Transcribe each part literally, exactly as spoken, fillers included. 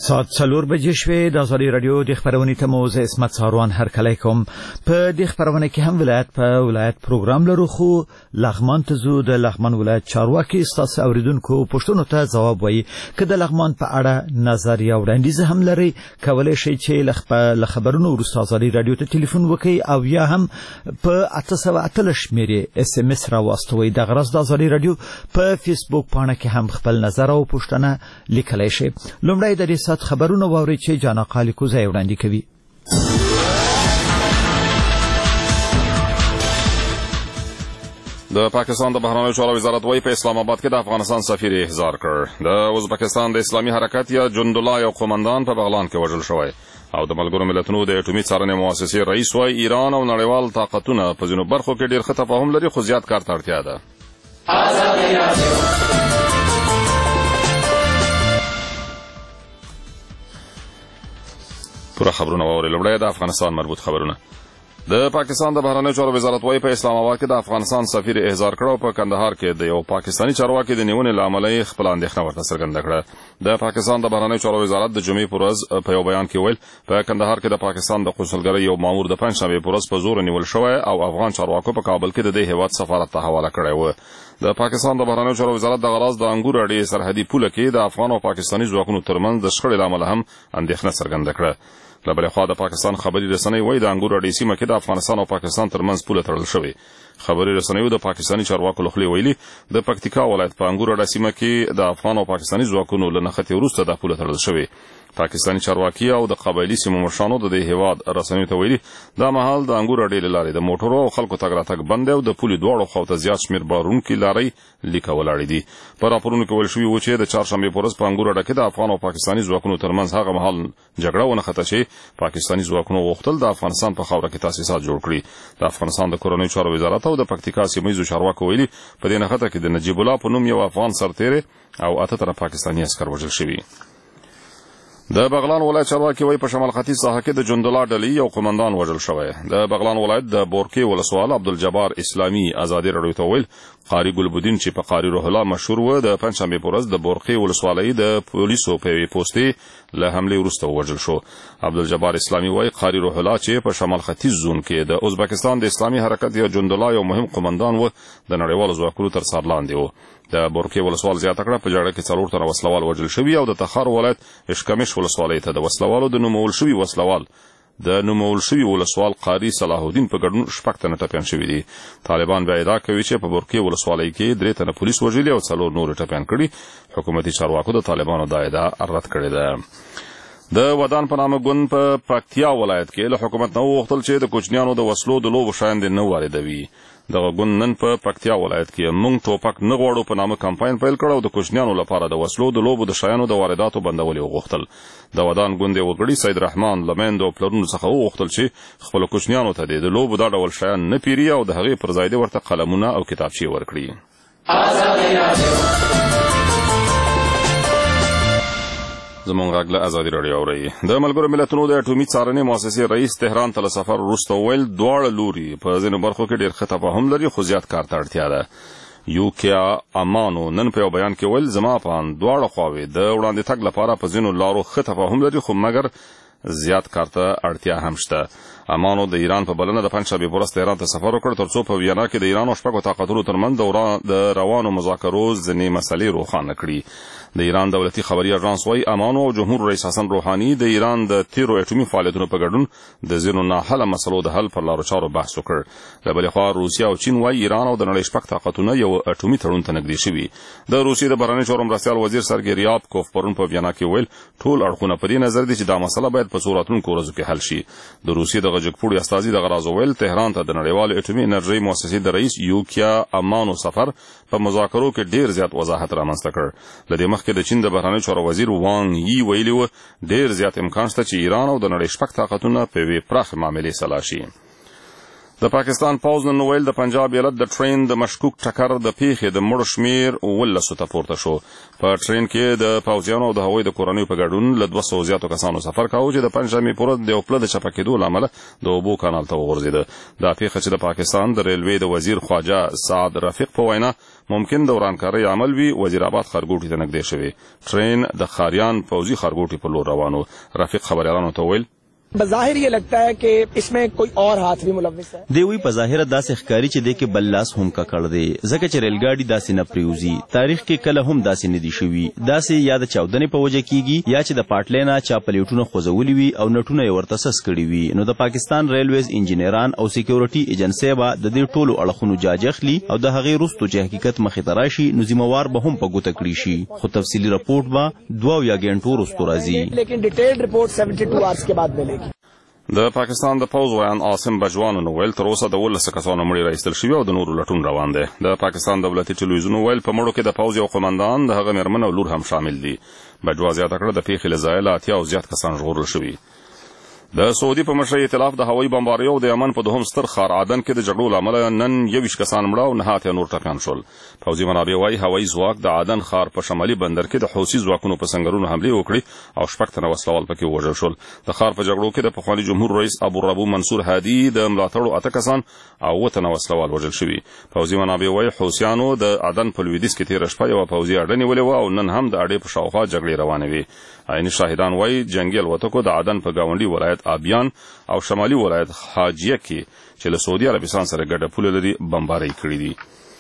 ساعت څلور بجې شوې د ازادي رادیو د خبرونې ته مو زه اسمت ساروان هرکلی کوم. په دې خبرونه کې هم ولایت په ولایت پروګرام لرو، خو لغمان ته ځو. د لغمان ولایت چارواکي ستاسو اوریدونکو پوښتنو ته ځواب وایي. که د لغمان په اړه نظر یا وړاندیز هم لري، کولی شئ چې له خبرونو وروسته ازادي رادیو ته ټلیفون وکړئ او یا هم په اته سوه اتلس شمېرې اس ام اس راواستوئ. دغه راز د ازادي رادیو په فیسبوک پاڼه کې هم خپل نظر او پوښتنه لیکلی شئ. لومړی د دې ساعت خبرونه واورئ چې جانا قالیکو ځای وړاندې کوي. د پاکستان د بهرنیو چارو وزارت وايي په اسلام آباد کې د افغانستان سفیر احضار کړ. د ازبکستان د اسلامي حرکت یا جندالله یو قومندان په بغلان کې وژل شوی او د ملګرو ملتونو د اټومي څارنې مؤسسې رئیس وايي ایران او نړیوال طاقتونه په ځینو برخو کې ډېر ښه تفاهم لري، خو زیات کار ته اړتیا ده. پوره خبرونه واورئ. لومړی د افغانستان مربوط خبرونه. د پاکستان د بهرنیو چارو وزارت وايي په اسلام آباد کې د افغانستان سفیر احضار کړ او په کندهار کې د یو پاکستاني چارواکي د نیونې له امله یې خپله اندېښنه ورته څرګنده کړه. د پاکستان د بهرنیو چارو وزارت د جمعې په ورځ په یو بیان کې ویل په کندهار کې د پاکستان د قونسلګرۍ یو مامور د پنجشنبې په ورځ په زور نیول شوی او افغان چارواکو په کابل کې د دې هیواد سفارت ته حواله کړی و. د پاکستان د بهرنیو چارو وزارت د غراض د انګور اډې سرحدي پوله کې د افغان او پاکستاني ځواکونو ترمنځ د شخړې له امله هم اندېښنه څرګنده کړه. له بلې خوا د پاکستان خبري رسنۍ وايي د انګور اډې سیمه کې د افغانستان او پاکستان ترمنځ پوله تړل شوې. خبري رسنیو د پاکستاني چارواکو له خولې ویلي د پکتیکا ولایت په انګور اډه سیمه کې د افغان او پاکستاني ځواکونو له نښتې وروسته دا پوله تړل شوې. پاکستاني چارواکي او د قبایلي سیمو مشرانو د دې هیواد رسنیو ته ویلي دا مهال د انګور اډې له لارې د موټرو او خلکو تګ راتګ بند دی او د پولې دواړو خواته زیات شمېر بارونکي لارۍ لیکه ولاړې دي. په راپورونو کې ویل شوي و چې د چهارشنبې په ورځ په انګور اډه کې د افغان او پاکستاني ځواکونو ترمنځ هغه مهال جګړه ونښته چې پاکستاني ځواکونو غوښتل د افغانستان په خاوره کې تاسیسات جوړ کړي. د افغانستان د کورنیو چارو وزارت او د پکتیکا سیمهییزو چارواکو ویلي په دې نښته کې د نجیب الله په نوم یو افغان سرتیری او اته تنه پاکستاني عسکر وژل شوي. د بغلان ولایت چارواکي وايي په شمال ختیځ ساحه کې د جندالله ډلې یو قومندان وژل شوی. د بغلان ولایت د بورکې ولسوال عبدالجبار اسلامي ازادي رادیو ته ویل قاری ګلبدین چې په قاری روح الله مشهور و د پنجشنبې په ورځ د بورکې ولسوالۍ د پولیسو په یوې پوستې له حملې وروسته ووژل شو. عبدالجبار اسلامي وايي قاری روح الله چې په شمال ختیځ زون کې د ازبکستان د اسلامي حرکت یا جندالله یو مهم قومندان و د نړیوالو ځواکونو تر څار لاندې و. د بورکې ولسوال زیاته کړه په جګړه کې څلور تنه وسلوال وژل شوي او د تخار ولایت اشکمش ولسوالۍ ته د وسلوالو د نومول شوي وسلوال د نومول شوي ولسوال قاری صلاح الدین په ګډون شپږ تنه ټپیان شوي دي. طالبان بیا ادعا کوي چې په بورکې ولسوالۍ کې درې تنه پولیس وژلي او څلور نور ټپیان کړي. حکومتي چارواکو د طالبانو دا ادعا رد کړې ده. د ودان په نامه ګوند په پکتیا ولایت کې له حکومت نه وغوښتل چې د کوچنیانو د وسلو د لوبو شیان دې نه واردوي. دغه ګوند نن په پکتیا ولایت کې موږ ټوپک نه غواړو په نامه کمپاین پیل کړ او د کوچنیانو لپاره د وسلو د لوبو د شیانو د وارداتو بندول یې وغوښتل. د ودان ګوند یې وګړي سید رحمان له میندو او پلرونو څخه وغوښتل چې خپلو کوچنیانو ته د لوبو دا ډول شیان نه پیري او د هغې پر ځای دې ورته قلمونه او کتابچې ورکړي. زمونږ غږ له ازادي راډیو اورئ. د ملګرو ملتونو د اټومي څارنې مؤسسې رئیس تهران ته له سفر وروسته وویل دواړه لوري په ځینو برخو کې ډېر ښه تفاهم لري، خو زیات کار ته اړتیا ده. یوکیا امانو نن په یو بیان کې ویل زما په اند دواړه خواوې د وړاندې تګ لپاره په ځینو لارو ښه تفاهم لري، خو مګر زیات کار ته اړتیا هم شته. امانو د ایران په بلنه د پنجشنبې په ورځ تهران ته سفر وکړ ترڅو په وینا کې د ایران او شپږو طاقتونو ترمنځ د روانو مذاکرو ځینې مسلې روښانه کړي. د ایران دولتي خبري اژانس وايي امانو او جمهور رئیس حسن روحاني د ایران د تیرو اټومي فعالیتونو په ګډون د ځینو ناحله مسلو د حل پر لارو چارو بحث وکړ. له بلې خوا روسیه او چین وايي ایران او د نړۍ شپږ طاقتونه یو اټومي تړون ته نږدې شوي. د روسیې د بهرنیو چارو مرستیال وزیر سرګی ریابکوف پرون په وینا کې ویل ټول اړخونه په دې نظر دي چې دا مسله باید په څو راتلونکو ورځو کې حل شي. د روسیې د غجکپوړي استازي د غراض ویل تهران ته د نړیوالې اټومي انرژۍ مؤسسې د رئیس یوکیا امانو سفر په مذاکرو کې ډیر زیات وضاحت رامنځته کړ. له دې مخکې د چین د بهرنیو چارو وزیر وانګ یي ویلي و ډیر زیات امکان شته چې ایران او د نړۍ شپږ طاقتونه په یوې پراخې معاملې سلا شي. د پاکستان پوځ نن ویل د پنجاب ایالت د ټرین د مشکوک ټکر د پیښې د مړو شمیر ولسو ته پورته شو. په ټرین کې د پوځیانو او د هوایي د کورنیو په ګډون له دوه سوه زیاتو کسانو سفر کاوه چې د پنجشنبې په ورځ د یو پله د چپه کېدو له امله د اوبو کانال ته وغورځېده. دا پیښه چې د پاکستان د ریلوې د وزیر خواجه سعد رفیق په وینا ممکن د ورانکارۍ عمل وي، وزیر آباد ښارګوټي ته نږدې شوی. ټرین د خاریان پوځي ښارګوټي په لور روان و. رفیق خبریالانو ته ویل بظاهر ये लगता है कि इसमें कोई और हाथ भी मुलव्विस है. دی وی په ظاهر داسې ښکاری چې د کې بل لاس هم ککړ دی، ځکه چې ریل ګاډي داسې نه پریوزي. تاریخ کې کله هم داسې نه دي شوي. داسې یا د چاودنې په وجه کیږي یا چې د پاټلینا چا پلیټونه خوځولي وي او نټونه یې ورته سس کړي وي. نو د پاکستان ریلویز انجینران او سکیورټي ایجنسی به د دې ټولو اړخونو جاج اخلي او د هغې وروستو چې حقیقت مخې ته راشي نو ذمہوار به هم په ګوته کړي شي. خو تفصیلي رپورټ به دوه یا غنټو وروسته راځي. لیکن ډیټیلډ رپورټ بهتر اورز کے بعد ملے. د پاکستان د پوځ ویان عاصم بجوان نو ویل تر اوسه د ولس کسانو مړي راایستل شوي او د نورو لټون روان دی. د پاکستان دولتي ټلویزیون ویل په مړو کې د پوځ یو قومندان د هغه مېرمن او لور هم شامل دي. بجوا زیاته کړه د پیښې له ځایه له اتیا او زیات کسان ژغورل شوي. د سعودي په مشرۍ ائتلاف د هوایي بمباریو د یمن په دوهم ستر ښار عدن کې د جګړو له امله نن یویشت کسان مړه او نهه اتیا نور ټپیان شول. پوځي منابع وایي هوایي ځواک د عدن ښار په شمالي بندر کې د حوثي ځواکونو په سنګرونو حملې وکړې او شپږ تنه وسلوال پکې ووژل شول. د ښار په جګړو کې د پخواني جمهور رئیس ابورابو منصور هادي د ملاتړو اته کسان او اووه تنه وسلوال وژل شوي. پوځي منابع وایي حوثیانو د عدن په لویدیځ کې تېره شپه یوه پوځي اډه نیولې وه او نن هم د اډې په شاوخوا جګړې روانې وې. عیني شاهدان وایي جنګي الوتکو د عدن په ګاونډي ولایت آبیان او شمالي ولایت حاجیه کې چې له سعودي عربستان سره ګډه پوله لري بمبارۍ کړې دي.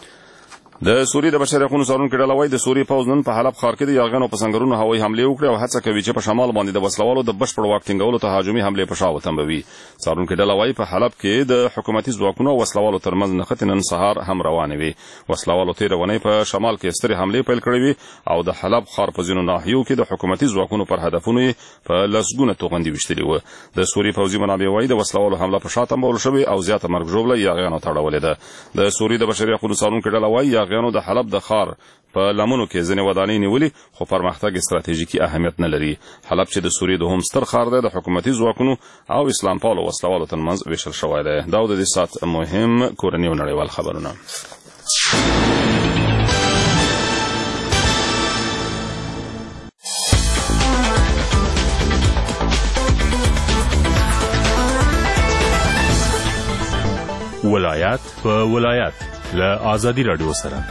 د سوریې د بشري حقوقو څارونکي ډله وایي د سوریې پوځ نن په حلب ښار کې د یاغیانو په سنګرونو هوایي حملې وکړې او هڅه کوي چې په شمال باندې د وسلوالو د بشپړ واک ټینګولو ته هجومي حملې په شا وتمبوي. څارونکي ډله وایي په حلب کې د حکومتي ځواکونو او وسلوالو ترمنځ نښتې نن سهار هم روانې وې. وسلوالو تېره اونۍ په شمال کې سترې حملې پیل کړې وې او د حلب ښار په ځینو ناحیو کې د حکومتي ځواکونو پر هدفونو یې په لسګونه توغندي ویشتلې وه. د سوریې پوځي منابع وایي د وسلوالو حمله په شا تمبول شوې او زیاته مرګ ژوبله یاغیانو ته اړولې ده. د سوریې د بشري حقوقو څارونکي ډله وایي یاغیانو د حلب د ښار په لمنو کې ځینې ودانۍ نیولي خو پرمختګ استراتیژیکي اهمیت نه لري. حلب چې د سوریې دوهم ستر ښار دی د حکومتي ځواکونو او اسلام پالو وسلوالو ترمنځ ویشل شوی دی. دا د دې ساعت مهم کورني او نړیوال خبرونه. ولایت په ولایت له آزادي رادیو سره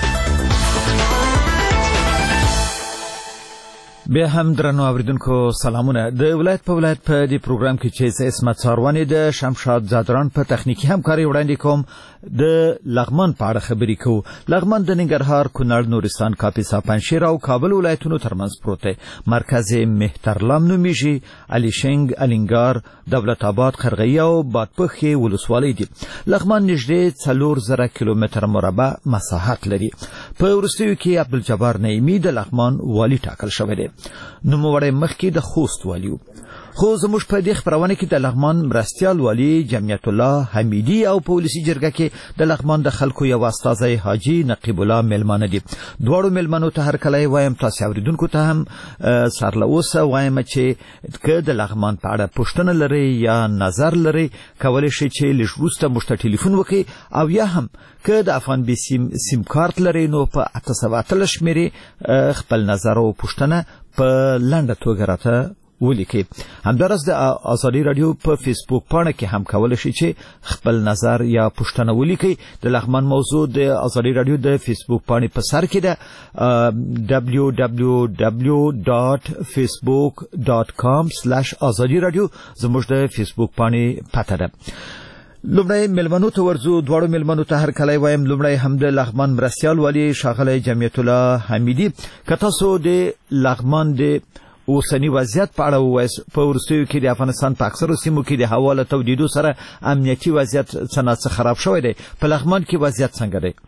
بیا هم درنو اوریدونکو سلامونه. د ولایت په ولایت په دې پروګرام کې چې زه اسمت ساروانی د شمشاد زادران په تخنیکی همکاري وړاندې کوم د لغمان په اړه خبرې کوو. لغمان د ننګرهار، کونړ، نورستان، کاپیسا، پنجشیر او کابل ولایتونو ترمنځ پروت دی. مرکز مهترلام نومیږي. الیشنګ، الینګار، دولت آباد، قرغی او بادپخې ولسوالۍ دي. لغمان نږدې څلور زره کیلومتر مربع مساحت لري. په وروستیو کې عبدالجبار نعیمي د لغمان والي ټاکل شوی دی. نوموړی مخکې د خوست والي و. خو زموږ په دې خپرونه کې د لغمان مرستیال والي جمعیت الله حمیدي او په ولسي جرګه کې د لغمان د خلکو یو استازی حاجي نقیب الله میلمانه دي. دواړو میلمنو ته هرکلی وایم. تاسو اوریدونکو ته هم سر له اوسه وایم چې که د لغمان په اړه پوښتنه لرئ یا نظر لرئ کولی شئ چې لږ وروسته موږ ته ټلیفون وکړئ او یا هم که د افغان بي سیم سیم کارت لرئ نو په اته سوه اتلس شمېرې خپل نظر او پوښتنه په لنډه توګه راته ولیکئ. همداراز د آزادي رادیو په فیسبوک پاڼه کې هم کولی شئ چې خپل نظر یا پوښتنه ولیکئ. د لغمان موضوع د آزادي رادیو د فیسبوک پاڼې په سر کې ده دبلیو دبلیو دبلیو ډاټ فیسبوک ډاټ کام سلیش آزادي رادیو زموږ د فیسبوک پاڼې پته ده. لومړی میلمنو ته ورځو. دواړو میلمنو ته هرکلی وایم. لومړی هم د لغمان مرستیال والي ښاغلی جمعیت الله حمیدي، که تاسو د لغمان د اوسنی وضعیت په اړه ووایئ. په وروستیو کې د افغانستان په اکثرو سیمو کې د هوا له تودېدو سره امنیتي وضعیت څه ناڅه خراب شوی دی. په لغمان کې وضعیت څنګه دی؟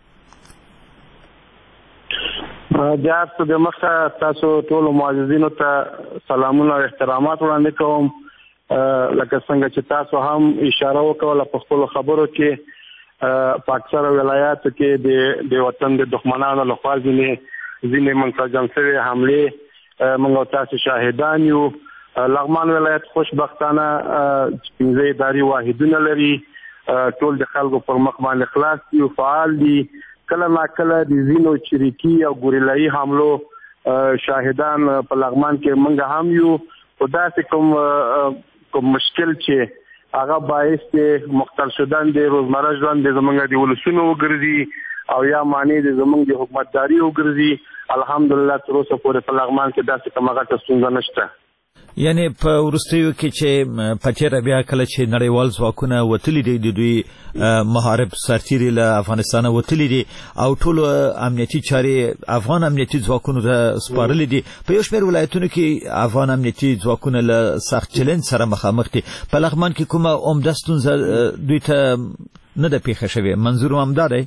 جار څه د مخه تاسو ټولو معززینو ته سلامونه او احترامات وړاندې کوم. لکه څنګه چې تاسو هم اشاره وکړه په خپلو خبرو کې په اکثره ولایاتو کې د وطن د دښمنانو لخوا ځینې ځینې منسجم شوې حملې موږ تاسو شاهدان یو. لغمان ولایت خوشبختانه پنځه اداري واحدونه لري. ټول د خلکو پر مخ باندې خلاص دي او فعال دي. کله نا کله د ځینو چریکي او ګوریلایي حملو شاهدان په لغمان کې موږ هم یو. خو داسې کوم کوم مشکل چې هغه باعث د مختل شدن د روزمره ژوند د زمونږ د ولسونو وګرځي او یا معنی د زمونږ د حکومتداري وګرځي، الحمدلله تر اوسه پورې په لغمان کې داسې کومه غټه ستونزه نشته. یعنی په وروستیو کې چې په تېره بیا کله چې نړیوال ځواکونه وتلي دي د دوی محارب سرتیري له افغانستانه وتلي دي او ټول امنیتي چارې افغان امنیتي ځواکونو ته سپارلي دي، په یو شمېر ولایتونو کې افغان امنیتي ځواکونه له سخت چلنج سره مخامخ دي. په لغمان کې کومه عمده ستونزه دوی ته نه ده پیښه شوې؟ منظور هم دا دی؟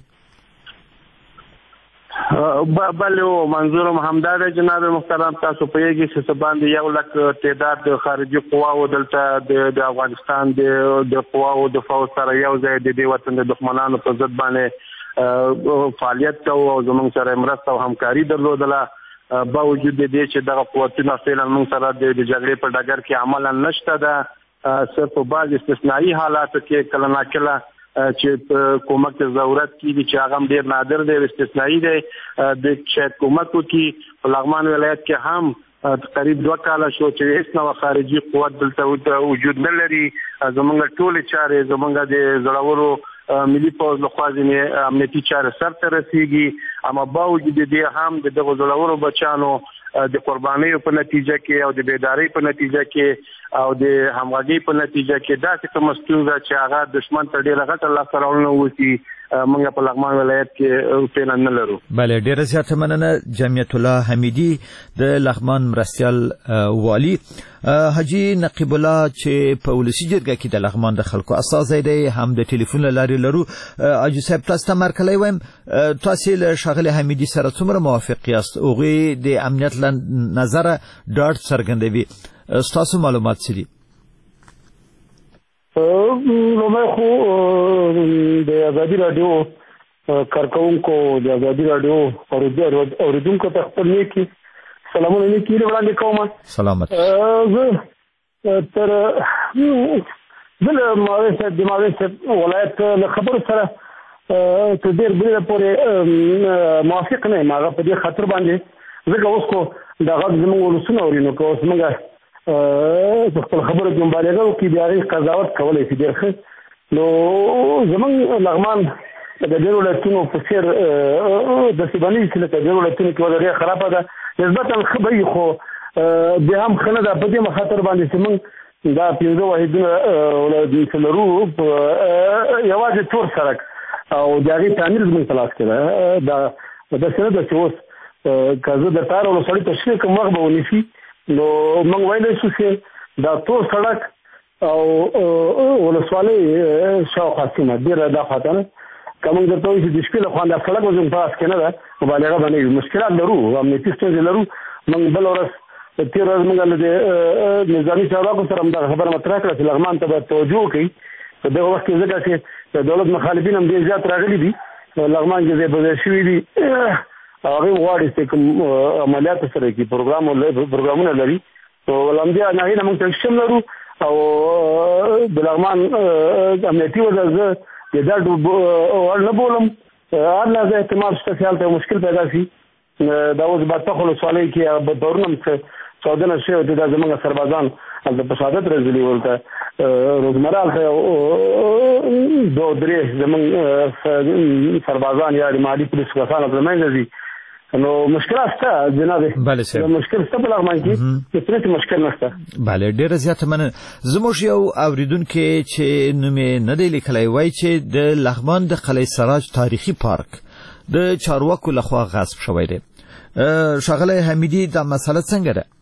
بله منظور هم همدا دی جناب محترم. تاسو پوهیږئ چې څه باندې یو لک تعداد د خارجي قواو دلته د افغانستان د قواو د فوج سره یو ځای د دې وطن د دښمنانو په ضد باندې فعالیت کوو او زموږ سره مرسته او همکاري درلودله. باوجود د دې چې دغه قوتونه فعلا موږ سره د جګړې په ډګر کې عملا نشته ده، صرف په بعض استثنایي حالاتو کې کله نا کله چې کومک ضرورت کیږي چې هغه ډیر نادر دی، استثنایی دی، د شاید کومک وکړي. په لغمان ولایت کې هم قریب دوه کاله شو چې هیڅ نوع خارجي قوت دلته وجود نه لري. زمونږ ټولې چارې زمونږ د زړورو ملي پوځ لخوا ځینې امنیتي چارې سرته رسیږي، اما باوجود دې هم د دغو زړورو بچانو د قربانیو په نتیجه کې او د بیداری په نتیجه کې او د همغږي په نتیجه کې داسې کومه ستونزه چې هغه دشمن ته ډېره غټه لاسته راوړنه وکړي موږ په لغمان ولایت کې فعلا نه لرو. بله، ډېره زیاته مننه. جمعیت الله حمیدي د لغمان مرستیال والي. حاجي نقیب الله چې په ولسي جرګه کې د لغمان د خلکو استازی دی، هم د ټلیفون له لارې لرو. حاجي صاحب تاسو ته مرکلی وایم، تاسو له ښاغلي حمیدي سره څومره موافق یاست؟ هغوی د امنیت له نظره ډاډ څرګندوي، ستاسو معلومات څه دي؟ لومړی خو د ازادي راډیو کارکوونکو د ازادي راډیو اوریدونکو ته خپل نیکي سلامونه نیکي وړاندې کوم. سلامت. زه تر زه له معاون صاحب د معاون صاحب ولایت له خبرو سره تر ډېر بلې پورې موافق نه یم. هغه په دې خاطر باندې ځکه اوس خو د غږ زموږ ولسونه اوري، نو که اوس موږ په خپل خبرو کې مبالغه وکړي د هغې قضاوت کولی شي ډېر ښه. نو زموږ لغمان د ډېرو ولایتونو په څېر داسې به نه وي چې لکه ډېرو ولایتونو کې وضع ډېره خرابه ده، نسبتا ښه به وي، خو بیا هم ښه نه ده په دې خاطر باندې چې موږ دا پنځه واحدونه چې لرو یوازې تور سړک او د هغې تعمیر زموږ په لاس کې ده. دا داسې نه ده چې اوس که زه د تار ولسوالۍ تشریح کوم وخت به ونیسي، نو موږ ویلی شو چې دا تور سړک او ولسوالۍ شاوخوا سیمه ډېره دا خواته نه، که موږ درته وایو چې د شپې لخوا دا سړک به زموږ په لاس کې نه ده، مبالغه به نه وي. مشکلات لرو، امنیتي ستونزې لرو. موږ بله ورځ تېره ورځ موږ له د نظامي چارواکو سره همدغه خبره مطرح کړه چې لغمان ته باید توجه وکړي. په دغه وخت کې ځکه چې د دولت مخالفین هم ډېر زیات راغلي دي، لغمان کې ځای په ځای شوي دي، هغوی غواړي چې کوم عملیات سره کړي، پروګرامونه لري. نو همدې هغې نه موږ تشکیل لرو او د لغمان امنیتي وضع زه د دا وړ نه بولم. هر لحظه احتمال شته چې هلته مشکل پیدا شي. دا اوس بادپخ ولسوالۍ کې پرون هم چاودنه شوې وه، دا زموږ سربازان هلته په شهادت رسېدلي ورته روزمره هلته دوه درې زموږ سربازان یا د محلي پولیسو کسان هلته له منځه ځي. نو مشکلات شته جناب. بله صاحب، مشکل شته په لغمان کې، هېڅ مشکل نشته. بله، ډېره زیاته مننه. زموږ یو اورېدونکی چې نوم یې نه دی لیکلی وایي چې د لغمان د قلعه سراج تاریخي پارک د چارواکو لخوا غصب شوی دی. ښاغلی حمیدي دا مسله څنګه ده؟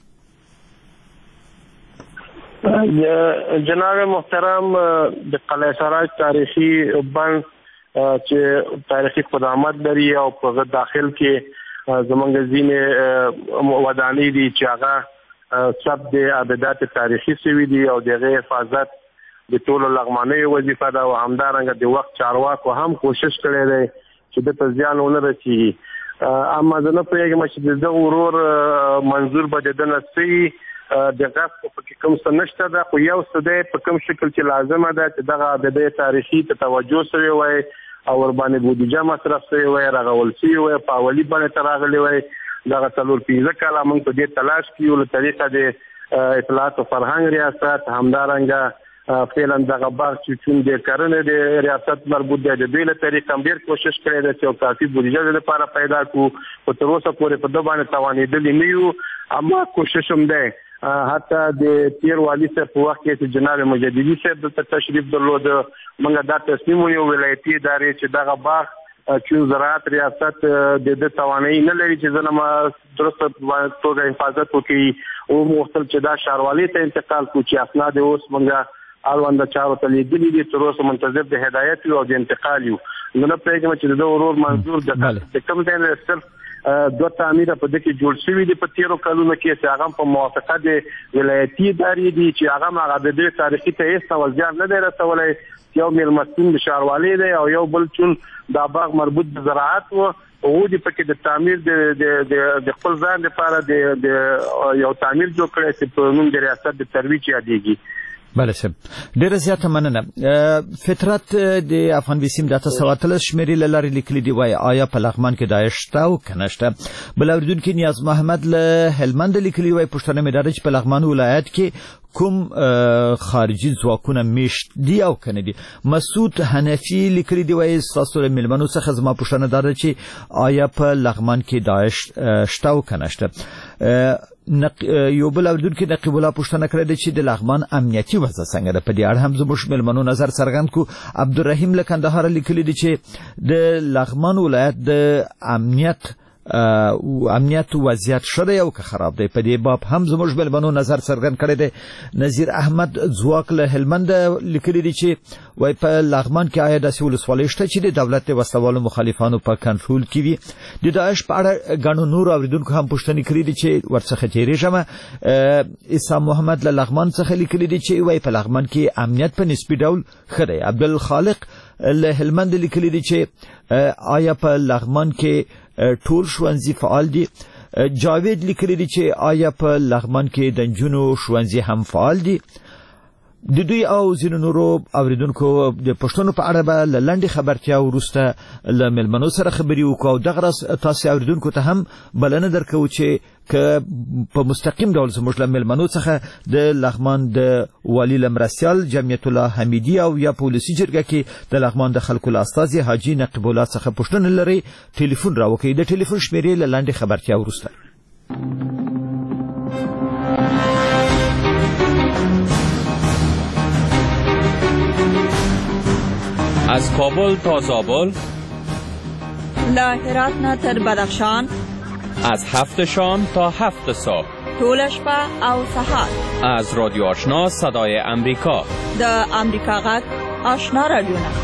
جناب محترم، د قلعه سراج تاریخي بند چې تاریخي قدامت لري او په داخل کې زمونږ ځینې ودانۍ دي چې هغه ثبت د عبادات تاریخي شوي دي او د هغې حفاظت د ټولو لغمانیو وظیفه ده او همدارنګه د وخت چارواکو هم کوشش کړی دی چې د ته زیان ونه رسېږي. اما زه نه پوهېږم چې د دغه ورور منظور به د ده نه څه وي د غصب په کوم څه نشته ده، خو یو څه دی په کوم شکل چې لازمه ده چې دغه د دې تاریخي ته توجه سوی وای او ورباندې بودیجه مصرف سوی وای، رغول سوی وای، په اولي باندې ته راغلی وای. دغه څلور پنځه کاله موږ په دې تلاش کې یو له طریقه د اطلاعات او فرهنګ ریاست، همدارنګه فعلا دغه باغ چې چون د کرنې د ریاست مربوط دی، د دوی له طریقه هم ډېر کوشش کړی دی چې یو کافي بودیجه د لپاره پیدا کړو، خو تر اوسه پورې په ده باندې توانېدلي نه یو. اما کوشش هم دی حتی د تیر والي صاحب په وخت کې چې جناب مجددي صاحب دلته تشریف درلود، موږ دا تصمیم ونیو ولایتي ادارې چې دغه باغ چې زراعت ریاست د د توانایي نه لري چې ځنه درسته توګه حفاظت وکړي، او مختل چې دا ښاروالۍ ته انتقال کړو چې اسناد اوس موږ اړونده چارو ته لیږلي دي، تر اوسه منتظر د هدایت یو او د انتقال یو. نو نه پوهېږم چې د ده ورور منظور د کوم ځای نه صرف دوه تعمیره په دې کې جوړ شوي دي په تیرو کلونو کې چې هغه په موافقه د ولایتي ادارې دي چې هغه هم هغه د دې تاریخي ته هېڅ ډول زیان نه دی رسولی. یو مېلمستون د ښاروالۍ دی او یو بل چون دا باغ مربوط د زراعت و، هغوی دې پکې د تعمیر د خپل ځان لپاره د یو تعمیر جوړ کړی چې په نوم د ریاست د ترویج یادېږي. بله صاحب ډیره زیاته مننه. فطرت د افغان بیسیم د اته سوه اتلس شمیرې له لارې لیکلي دي وایي آیا په لغمان کې داعش شته او که نه شته. بل اورېدونکي نیاز محمد له هلمند لیکلي وایي پوښتنه مې دا ده چې په لغمان ولایت کې کوم خارجي ځواکونه میشت دي او که نه دي. مسعود حنفي لیکلي دي وایي ستاسو له مېلمنو څخه زما پوښتنه دا ده چې آیا په لغمان کې داعش شته او که نه شته. نق... یو بل اورېدونکي نقیب الله پوښتنه کړې ده چې د لغمان امنیتي وضع څنګه ده. په دې اړه هم زموږ مېلمنو نظر څرګند کړو. عبدالرحیم له کندهاره لیکلي دي چې د لغمان ولایت د امنیت امنیت وضعیت ښه دی او که خراب دی. په دې باب هم زموږ مېلمنو نظر څرګند کړی دی. نظیر احمد ځواک له هلمند لیکلي دي چې وایي په لغمان کې آیا داسې ولسوالۍ شته چې د دولت د وسلوالو مخالفانو په کنټرول کې وي. د داعش په اړه ګڼو نورو اورېدونکو هم پوښتنې کړې دي چې ورڅخه تېرېږم. عیسی محمد له لغمان څخه لیکلي دي چې وایي په لغمان کې امنیت په نسبي ډول ښه دی. عبدالخالق له هلمند لیکلي دي چې آیا په لغمان کې ټول ښوونځي فعال دي. جاوید لیکلي دي چې آیا په لغمان کې د نجونو ښوونځي هم فعال دي. د دوی او ځینو نورو اوریدونکو د پښتنو په اړه به له لنډې خبرتیا وروسته له مېلمنو سره خبرې وکړو او دغه راز تاسې اوریدونکو ته هم بلنه درکوو چې که په مستقیم ډول زموږ له مېلمنو څخه د لغمان د والي له مرستیال جمعیت الله حمیدي او یا په ولسي جرګه کې د لغمان د خلکو له استازي حاجي نقیب الله څخه پوښتنه لرئ ټلیفون راوکړئ. د ټلیفون شمېرې له لنډې خبرتیا وروسته. از کابل تا زابل، له هرات نه تر بدخشان، از هفت شام تا هفت صبح، ټوله شپه او سهار. از رادیو آشنا صدای امریکا، د امریکا غږ آشنا رادیو نه.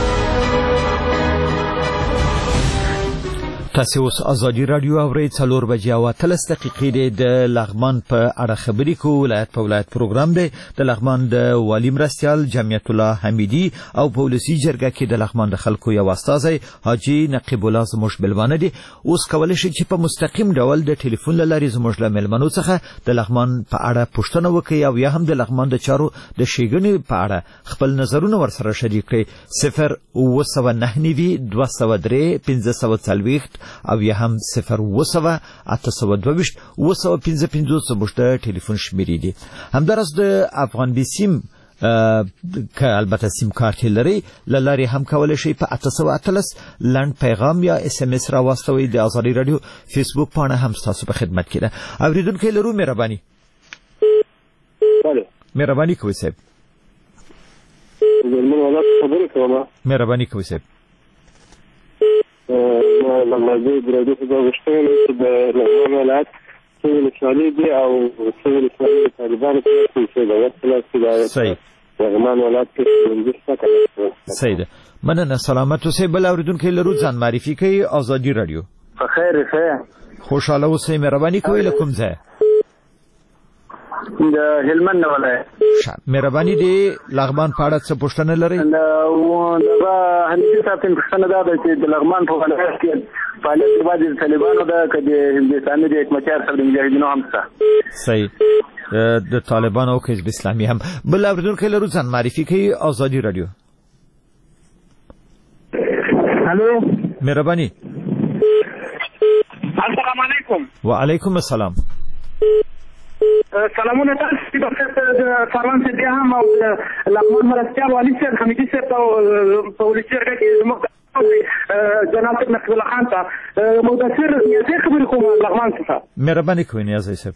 تاسو اوس ازادي رادیو اورئ. څلور بجې او اتلس دقیقې دی. د لغمان په اړه خبرې کوو. ولایت په ولایت پروګرام دی. د لغمان د والي مرستیال جمعیت الله حمیدي او په ولسي جرګه کې د لغمان د خلکو یو استازی حاجي نقیب الله زموږ مېلمانه دي. اوس کولی شئ چې په مستقیم ډول د ټلیفون له لارې زموږ له مېلمنو څخه د لغمان په اړه پوښتنه وکړئ او یا هم د لغمان د چارو د ښېګڼې په اړه خپل نظرونه ورسره شریک کړئ. صفر اوه سوه نهه نوي دوه سوه درې پنځه سوه څلوېښت او یا هم صفر اوه سوه اته سوه دوه ویشت اوه سوه پنځه پنځوس زموږ د ټلیفون شمېرې دي. همداراز د افغان بیسیم که البته سیم کارت لري له لارې هم کولی شئ په اته سوه اتلس لنډ پیغام یا اس ام اس راواستوئ. د ازادي راډیو فیسبوک پاڼه هم ستاسو په خدمت کې ده. اورېدونکی لرو مهرباني مهرباني کوئ صاحب مهرباني کوئ صاحب. لغمازي د راډیو په غوښتنه چې د لغمان ولایت څو ولسوالۍ دي او څو ولسوالۍ د طالبانو په لاس کې د ورته چې د لغمان ولایت کې څنګه څه صحیح ده. مننه سلامت اوسئ. بل اورېدونکی لرو ځان معرفي کوي. ازادي راډیو په خیر ښه خوشحاله اوسئ. مهرباني کوئ. له کوم ځای؟ د هلمند ولایت. مهرباني دی لغمان په اړه څه پوښتنه لرئ؟ دا حنیفي صاحب ته پوښتنه دا ده چې د لغمان په ولایت کې فعالیت بعد د طالبانو ده که د هندوستاني د حکمتیار صاحب د مجاهدینو هم شته؟ صحیح. د طالبان او حزب اسلامي هم. بل اوریدونکو لرو ځان معرفي کوي آزادي رادیو. الو مهرباني. السلام علیکم. وعلیکم السلام. سلامونه تاسو ته فارمان سے بیا هم او لغمان مرستیال والی صاحب حمیدي صاحب او پولیس شرکت کې جناب نقیب الله خان ته مدثر یې خبرې کوم لغمان څخه. مهرباني کوئ نیاز صاحب.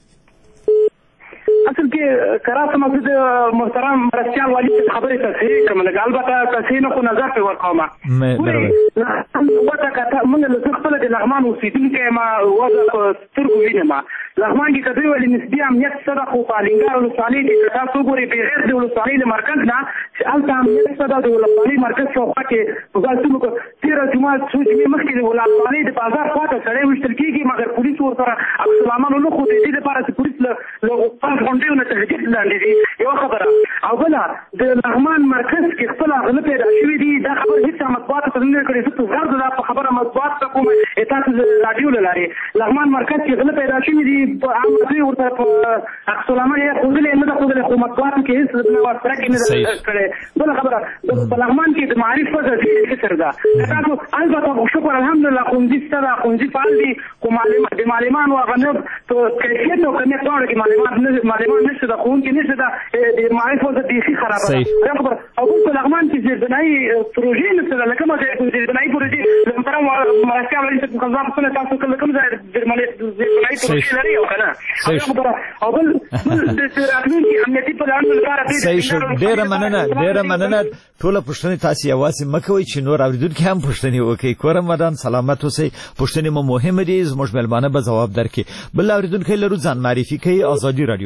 اصل کې کراته مسجد محترم مرستیال والی صاحب خبرې تصحیح کوم لکه البته تصحیح نه خو نظر په ورکوم. مې وته کته موږ له خپل د لغمان اوسېدونکو ما وځه سترګو وینم. لغمان کې کدی ولې نسبي امنیت سره خو پالینګار ولسوالۍ کې تاسو ګوري بغیر د ولسوالۍ له مرکز نه چې الته امنیت سره د ولسوالۍ مرکز شاوخوا کې وګورئ کوم تیرا جمعه څو جمعې مخکې د ولسوالۍ د بازار خواته سړی وشتل کېږي مګر پولیس ورسره عکس العمل نه خو د دې لپاره چې پولیس له پنځه غونډې نه تهدید لاندې دي یو خبره. او بله د لغمان مرکز کې خپل غله پیدا شوي دي دا خبره هېڅ مطبوعاتو ته نه کړې. زه غرض دا په خبره مطبوعات ته کوم تاسو د راډیو له لارې لغمان مرکز کې غله پیدا شوي دي په عام دوی ورته په عکس العمل یې ښودلې نه ده ښودلې خو مطبوعاتو کې هېڅ نه ورسره کې نه ده کړې. بله خبره په لغمان کې د معارف وضع ډېر کسر ده. تاسو البته شکر الحمدلله ښوونځي شته ده ښوونځي فعال دي خو د معلمانو هغه نه په کیفیت او کمیت دواړو کې معلمان معلمان نشته ده ښوونکي نشته ده د معارف وضع بیخي خرابه ده. خبره او بل په لغمان کې زیربنایي پروژې نشته ده لکه کومه زیربنایي پروژې د محترم مرستیال والي صاحب قضا پسنه تاسو کوم ځای زیربنایي پروژې لري او که نه او بل د راتلونکي امنیتي پلانونو لپاره ډېره مننه ډېره مننه. ټوله پوښتنې تاسې یوازې مه کوئ چې نور اورېدونکي هم پوښتنې وکړي. کورم ودان سلامت اوسئ. پوښتنې مو مهمه دي زموږ مېلمانه به ځواب درکړي. بل اورېدونکی لرو ځان معرفي کوي آزادي رادیو.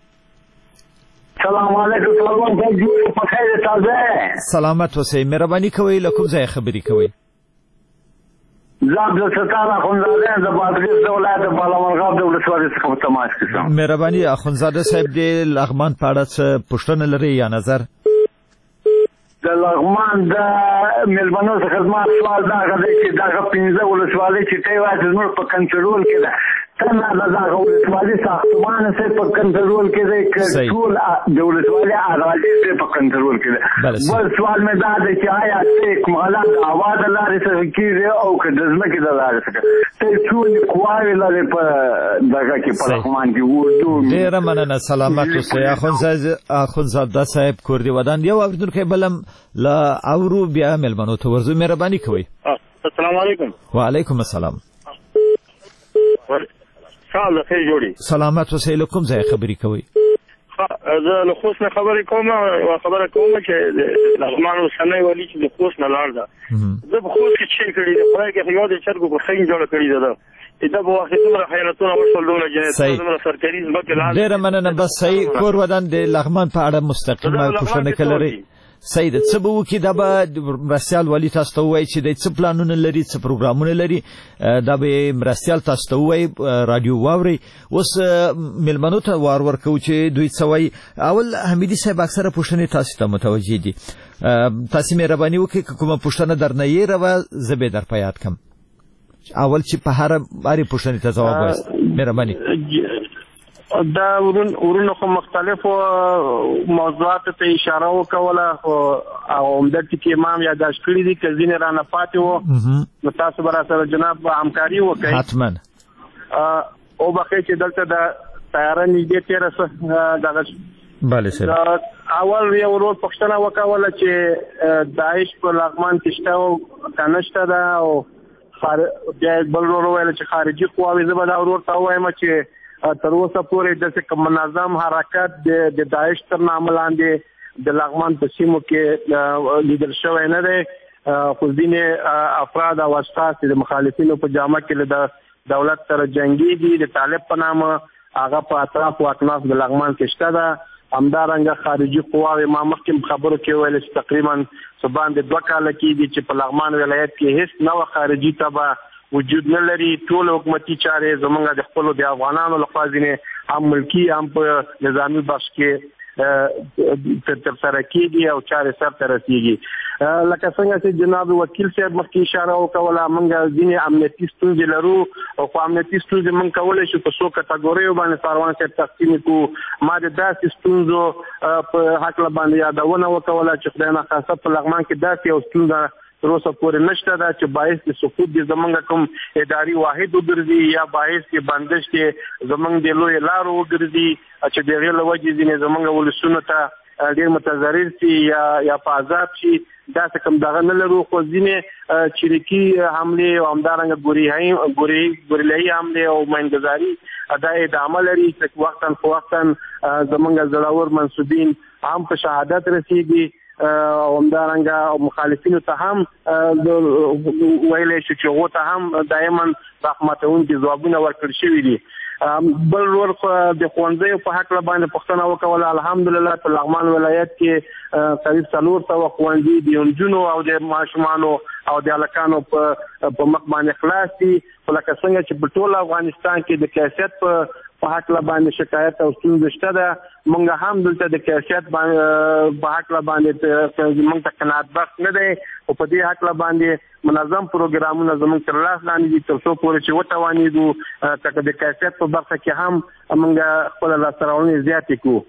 سلام علیکم. سلام په خیر تازه. سلامت اوسئ. مهرباني کوئ له کوم ځای خبرې کوئ؟ زه عبدالستار اخندزاده یم د بادغیس د ولایت د بالامرغاب د ولسوالۍ څخه په تماس کې یم. مهرباني اخندزاده صاحب د لغمان په اړه څه پوښتنه لرئ یا نظر؟ د لغمان د مېلمنو څخه زما سوال دغه دی چې دغه پنځه ولسوالۍ چې ته یې وایې چې زموږ په کنټرول کې ده څنګه د دغه ولسوالۍ ساختمان یې په کنټرول کې دی که ټول د ولسوالۍ اراضي یې په کنټرول کې ده. بل سوال مې دا دی چې آیا ته کوم حالات د هوا د لارې څخه کېږي او که د ځمکې د لارې څخه ته ټولې قواوې لرې په دغه کې په لغمان کې اردو. ډېره مننه. سلامت اوسئ. اخندزاده صاحب کوردي ودان. یو اورېدونکی بل هم له اورو بیا مېلمنو ته ورځو. مهرباني کوئ. السلام علیکم. وعلیکم السلام. سال د خیر جوړي. سلامت اوسئ. له کوم ځای خبرې کوئ؟ زه له خوست نه خبرې کوم او خبره کوم چې لغمان اوسنی والي چې د خوست نه لاړ ده. زه په خوست کې چې کړی د خدای کې یو د چرګو په خین جوړ کړی ده. دا په واخې دومره خیانتونه وشول دومره جنایتونه دومره سرکاري ځمکې لاندې. ډېره مننه. بس صحیح کور ودان د لغمان په اړه مستقیمه پوښتنه لرئ؟ صحیح ده. څه به وکړي دا به مرستیال والي تاسو ته ووایي چې دی څه پلانونه لري څه پروګرامونه لري دا به مرستیال تاسو ته ووایي راډیو واورئ. اوس مېلمنو ته وار ورکوو چې دوی څه وایي. اول حمیدي صاحب اکثره پوښتنې تاسو ته متوجه دي. تاسې مهرباني وکړئ که کومه پوښتنه درنه یېره وه زه به یې در په یاد کړم. اول چې په هره هرې پوښتنې ته ځواب وایاست. مهرباني. دا ورونو خو مختلفو موضوعاتو ته اشاره وکوله خو او عمده ټکي ما هم یادداشت کړي دي که ځینې رانه پاتې وو نو تاسو به راسره جناب همکاري وکړئ. حتما. وبخئ چې دلته د طیاره نږدې تېره څه دغه بله صاحب. اول یو ورور پوښتنه وکوله چې داعش په لغمان کې شته او که نه شته ده او بیا بل ورور وویل چې خارجي قواوې. زه به دا ورور ته ووایم چې تر اوسه پورې داسې منظم حرکت د داعش تر نامه لاندې د لغمان په سیمو کې لیدل شوی نه دی. خو ځینې افراد او اشخاص د مخالفینو په جامه کې د دولت سره جنګېږي د طالب په نامه هغه په اطراف او اکناف د لغمان کې شته ده. همدارنګه خارجي قواوې ما مخکې خبرو کې ویل چې تقریبا څه باندې دوه کاله کېږي چې په لغمان ولایت کې هیڅ نوه خارجي تبه وجود نه لري. ټول حکومتي چارې زمونږ د خپلو د افغانانو لخوا ځینې هم ملکي هم په نظامي بخش کې ترسره کېږي او چارې سرته رسېږي. لکه څنګه چې جناب وکیل صاحب مخکې اشاره وکوله موږ ځینې امنیتي ستونزې لرو او خو امنیتي ستونزې موږ کولی شو په څو کټګوریو باندې ساروان صاحب تقسیم کړو. ما د داسې ستونزو په هکله باندې یادونه وکوله چې خدای ناخواسته په لغمان کې داسې یو ستونزه تر اوسه پورې نشته ده چې باعث د سقوط د زمونږ کوم اداري واحد وګرځي یا باعث د بندش کې زمونږ د لوی لارو وګرځي چې د هغې له وجې ځینې زمونږ ولسونو ته ډېر متضرر شي یا یا په عذاب شي داسې کوم دغه نه لرو. خو ځینې چریکي حملې او همدارنګه ګوریلایي حملې او ماینګزاري دا ادامه لري چې وختاً په وختاً زمونږ زړور منصوبین هم په شهادت رسېږي او همدارنګه مخالفینو ته هم ویلی شو چې هغو ته هم دایما راحمتونکي ځوابونه ورکړل شوي دي. بل ورور د ښوونځیو په هکله باندې پوښتنه وکوله. الحمدلله په لغمان ولایت کې قریب څلور سوه ښوونځي د نجونو او د ماشومانو او د هلکانو په مخ باندې خلاص دي. خو لکه څنګه چې په ټول افغانستان کې د کیفیت په په هکله باندې شکایت او ستونزه شته ده. موږ هم دلته د کیفیت په هکله باندې موږ ته قناعت بخش نه دی او په دې هکله باندې منظم پروګرامونه زموږ تر لاس لاندې دي تر څو پورې چې وتوانېږو که د کیفیت په برخه کې هم موږ خپله لاسته راوړنې زیاتې کړو.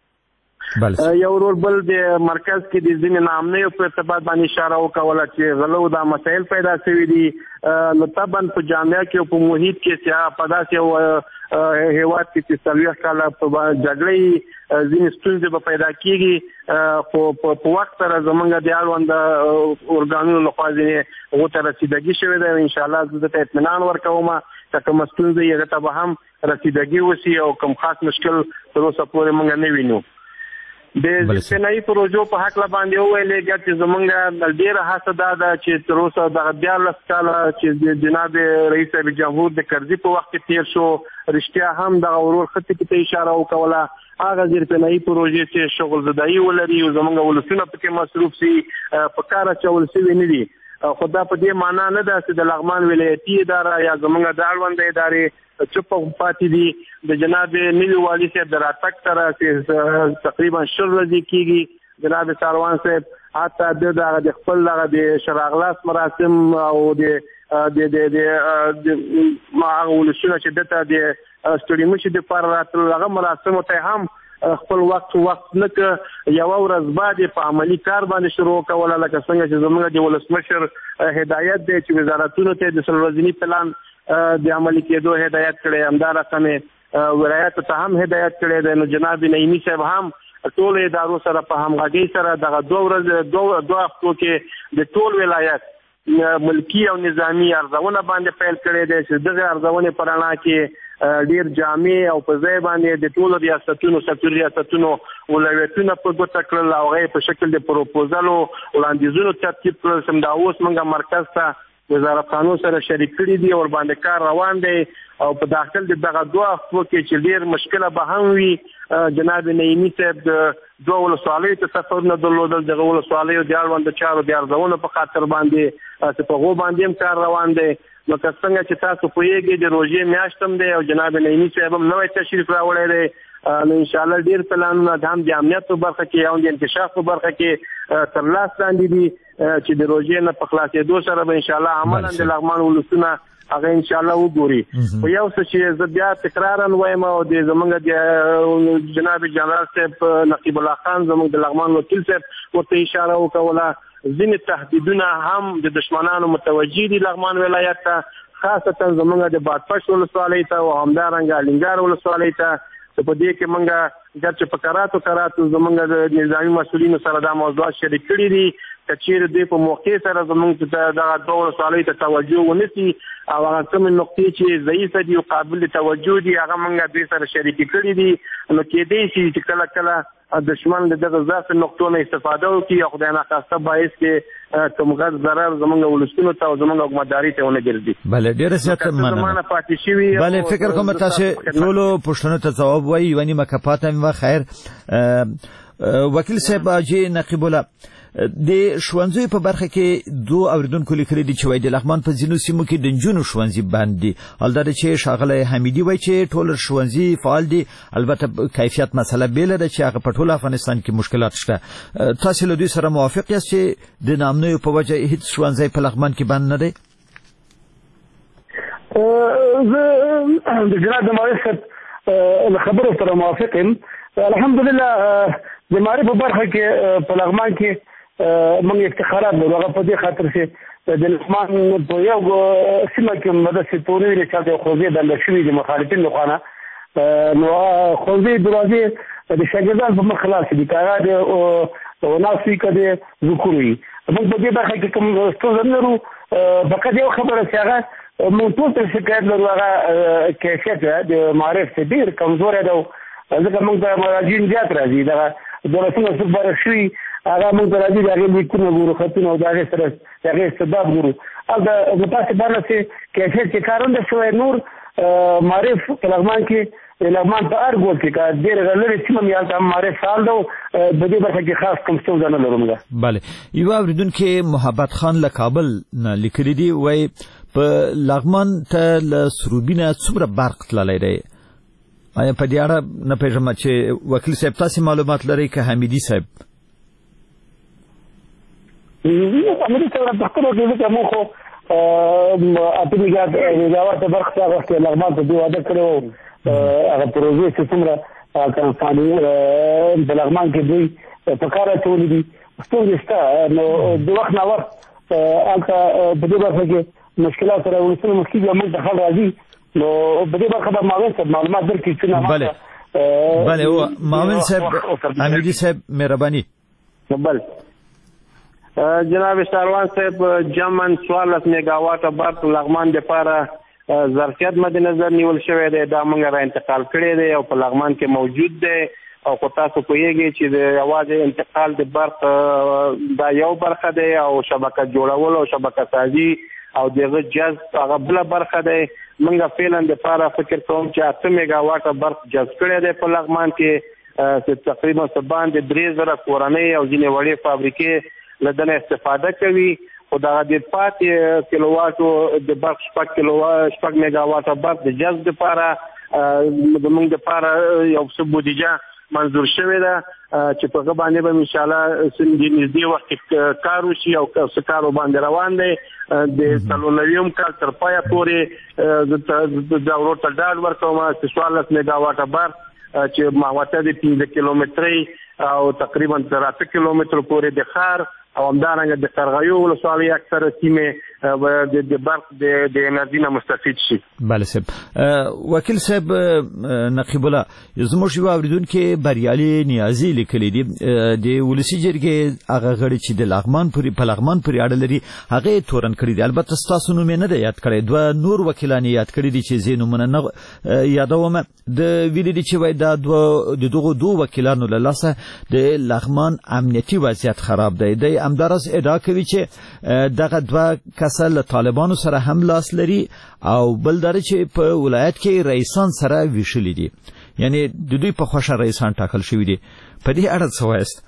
یو ورور بل د مرکز کې د ځینې ناامنیو په ارتباط باندې اشاره وکوله چې غلو دا مسایل پیدا شوي دي. نو طبعا په جامعه کې او په محیط کې په داسې یو هیواد کې چې څلوېښت کاله په جګړې ځینې ستونزې به پیدا کېږي خو په وخت سره زموږ د اړونده ارګانونو لخوا ځینې هغو ته رسیدګي شوې ده. انشاءالله زه دته اطمینان ورکوم که کومه ستونزه یې هغه ته به هم رسیدګي وشي او کوم خاص مشکل تر اوسه پورې موږ نه وینو. د اجتماعي پروژو په هکله باندې وویلې چې زموږ ډېره هڅه دا ده چې تر اوسه دغه دیارلس کاله چې جناب رئیس صاحب جمهور د کرزي په وخت کې تېر شو رښتیا هم دغه ورور ښه ته اشاره وکوله. هغه زیربنایي پروژې چې شغل زدایي ولري او زموږ ولسونه پکې مصروف شي په کار اچول شوي نه دي. خو دا په دې معنا نه ده چې د لغمان ولایتي اداره یا زموږ د اړونده ادارې چوپ پاتې دي. د جناب نوي والي صاحب د راتګ سره چې تقریبا شل ورځې کېږي جناب ساروان صاحب حتی د خپل دغه د شراغلاس مراسم او د د د هغه ولسونه چې دلته د ستړي مشي دپاره راتلل هغه مراسمو ته هم خپل وخت وخت نه که یوه ورځ بعد په عملي کار باندې شروع کوله لکه څنګه چې زموږ د ولسمشر هدایت دی چې وزارتونو ته د څلور ورځني پلان د عملي کېدو هدایت کړی همدارقمې ولایاتو ته هم هدایت کړی دی. نو جناب نعیمي صاحب هم ټولو ادارو سره په همغږۍ سره دغه دوه ورځې دوه هفتو کې د ټول ولایت ملکي او نظامي ارزونه باندې پیل کړی دی چې دغه ارزونې په رڼا کې ډیر جامع او په ځای باندې د ټولو ریاستونو سکتور ریاستونو ولایتونه په ګوته کړل او هغه په شکل د پروپوزالو وړاندیزونو ترتیب کړل. سم دا اوس موږ مرکز ته وزارت خانو سره شریک کړي دي او باندې کار روان دی او په داخل د دغه دوه هفتو کې چې ډیر مشکله به هم وي. جناب نعیمي صاحب د دوه ولسوالیو ته سفرونه درلودل دغه ولسوالیو د اړونده چارو د ارزونې په خاطر باندې چې په هغو باندې هم کار روان دی. نو که څنګه چې تاسو پوهیږئ د روژې میاشت هم دی او جناب نعیمي صاحب هم نوی تشریف راوړی دی. نو انشاءالله ډیر پلانونه د هم د امنیت په برخه کې او د انکشاف په برخه کې تر لاس لاندې دي چې د روژې نه په خلاصېدو سره به انشاءالله عملا د لغمان ولسونه هغه انشاءالله وګوري. خو یو څه چې زه بیا تکرارا وایم او د زموږ د جناب جنرال صاحب نقیب الله خان زموږ د لغمان وکیل صاحب ورته اشاره وکوله ځینې تهدیدونه هم د دشمنانو متوجه دي لغمان ولایت ته خاصتا زموږ د بادپش ولسوالۍ ته او همدارنګه الینګار ولسوالۍ ته په دې کې موږ ګرچې په کراتو کراتو زموږ د نظامي مسؤلینو سره دا موضوعات شریک کړي دي که چیرې دوی په موقع سره زموږ دغه دوه ولسوالیو ته توجه ونیسي او هغه کومې نقطې چې ضعیفه دي او قابل د توجه دي هغه موږ دوی سره شریکې کړي دي. نو کېدی شي چې کله کله دشمن د دغه ضعف نقطو نه استفاده وکړي او خدای ناخواسته باعث کې کوم غټ ضرر زموږ ولسونو ته او زموږ حکومتداري ته ونه ګرځي. بله ډېره زیاته مننه. پاتې شوي بله فکر کوم تاسو ټولو پوښتنو ته ځواب وایي یوه نیمه که پاته مې وه. خیر وکیل صاحب اجي نقیب الله د شوانځي په برخه کې دوه اوریدونکو لیکلي دي چې وای د لغمان په ځینو سیمو کې د جنونو شوانځي باندې البته چې شاغله حمیدي وای چې ټول شوانځي فعال دي البته کیفیت مسله بیل ده چې هغه په ټول افغانستان کې مشکلات شته تاسو له دوی سره موافق یاست چې د نامنوي په وجه هیڅ شوانځي په لغمان کې بند نه دی زه د جناب د معرفت خبرو سره موافق یم الحمدلله د معرفت په برخه کې په لغمان کې موږ افتخارات لرو هغه په دې خاطر چې د لغمان په یو سیمه کې مدرسې پورې لري چې د خوځې د لشوي د مخالفین لخوا نو خوځې دروازې د شاګردانو په مخ خلاص دي کاغه د وناسي کده ذکروي موږ په دې برخه کې کوم ستونزه لرو فقط یو خبره چې هغه موږ ټول ته شکایت لرو هغه کیفیت د معرفت ډېر کمزور دی ځکه موږ د مراجعین زیات راځي دا دولتونه سره شوي هغه موږ راځي دا غوښتنه لیکونه ګورو خطونه او دا سره هغه سبب ګورو او دا په تاسو باندې چې کیفیت چې کارونه شوی نور معرف لغمان کې لغمان په ارګو کې کا ډېر غلره چې مې یاد معرف سال دو د دې برخه کې خاص کوم څه نه لرم دا bale یو اوریدونکو محبت خان له کابل نه لیکلي دی وای په لغمان ته له سروبینه څومره برق تللی دی آیا په دې اړه نه پېژنم چې وکیل صاحب تاسو معلومات لرئ که حمیدي صاحب حمیدي صاحب په خپل کې کوم خو اته میګات وزارت برق څخه لغمان ته دوه وعده کړو هغه پروژې چې څومره کمپاني د لغمان کې دوی په کار اچولي دي ستونزې شته نو د وخت نه وخت هلته په دې برخه کې مشکلات سره ولسونه مخکې موږ ته حل راځي نو په دې برخه به معاون صاحب معلومات درکړي چې نه بله بله او معاون صاحب حمیدي صاحب مهرباني بل جناب ساروان صاحب جمن سوالس میگاواټ برق لغمان د لپاره ظرفیت مد نظر نیول شوی دی دا موږ را انتقال کړی دی او په لغمان کې موجود دی او کو تاسو کویږي چې د یوازې انتقال د برق دا یو برخه دی او شبکه جوړول او شبکه سازي او دغه جذب هغه بل برخه دی موږ فعلا د لپاره فکر کوم چې اته میگاواټ برق جذب کړی دی په لغمان کې چې تقریبا سبان د درې زره کورنۍ او ځینې وړې فابریکې لدنه استفاده کوي خو دا د پاتې کیلوواتو د برق شپږ کیلووات شپږ میگاواټ برق د جذب لپاره د موږ لپاره یو څه بودیجه منظور شوی ده چې په هغه باندې به ان شاء الله د نږدې وخت کار وشي او څه کار باندې روان دی د څلورنویم کال تر پایه پورې د دورو ته ډاډ ورکوم چې څوارلس میگاواټ برق چې ماوته د پنځه کیلومترۍ او تقریبا تر اته کیلومترو پورې د ښار او همدارنګه د قرغیو ولسوالۍ اکثره سیمې د برق د انرژي نه مستفید شي. بله صاحب وکیل صاحب نقیب الله زموږ یو اوریدونکي بریالي نیازي لیکلي دي د ولسي جرګې هغه غړي چې د لغمان پورې په لغمان پورې اړه لري هغه تورن کړی دي البته ستاسو نوم نه دی یاد کړی دوه نور وکیلان یاد کړی دي چې زینومونه نه یادوم د ویلي دي چې وای دا دوه د دغه دوه وکیلانو له لاسه د لغمان امنیتي وضعیت خراب دی د امدارس ادعا کوي چې دغه دوه کسه له طالبانو سره هم لاس لري او بل در چې په ولایت کې رئیسان سره ویشلي دي یعنی د دوی په خوښه رئیسان ټاکل شوي دي په دې اړه څه وایست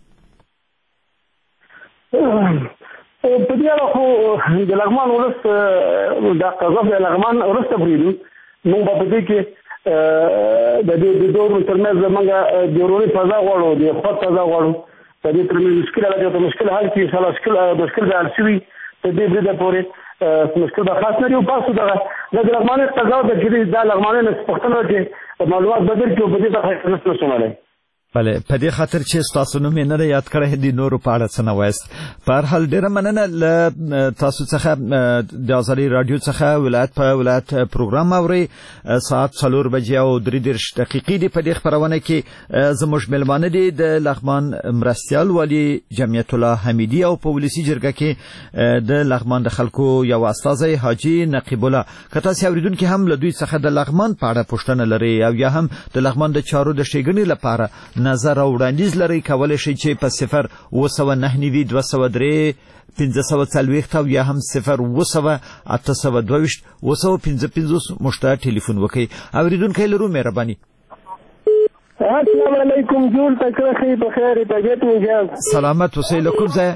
په دې اړه خو د لغمان ولس د قضاف د لغمان ولس تبریدو موږ په دې کې د دې د دوه ترمنځ زمونږ د وروري فضا غواړو د خپل فضا غواړو په دې ترمنځ مشکل راځي ته مشکل حل کی سره مشکل مشکل د ارشوي په دې بده پورې مشکل به خاص نه یو پاسو دا د لغمان قضا د چې د لغمان نه پښتنو کې معلومات بدل کې په دې ځای کې څه شامل دي بله په دې خاطر چې تاسو نوم یې نه یاد کړی دی نورو په اړه څه نه وایست په هر حال ډېره مننه له تاسو څخه د ازادي رادیو څخه ولایت په ولایت پروګرام اوري ساعت څلور بجې او درې دېرش دقیقې دي په دې خپرونه کې زموږ مېلمانه دي د لغمان مرستیال والي جمعیت الله حمیدي او په ولسي جرګه کې د لغمان د خلکو یو استازی حاجي نقیب الله که تاسو اوریدونکي هم له دوی څخه د لغمان په اړه پوښتنه لري او یا هم د لغمان د چارو د ښېګڼې لپاره نظر او وړاندیز لري کولای شي چې په صفر اوه سوه نهه نوي دوه سوه درې پنځه سوه څلوېښت او یا هم صفر اوه سوه اته سوه دوه ویشت اوه سوه پنځه پنځوس موږ ته ټلیفون وکړئ اوریدونکی لرو مهرباني السلام علیکم جول تکرخی بخیر طبیعت مجاز سلامت اوسئ له کوم ځای؟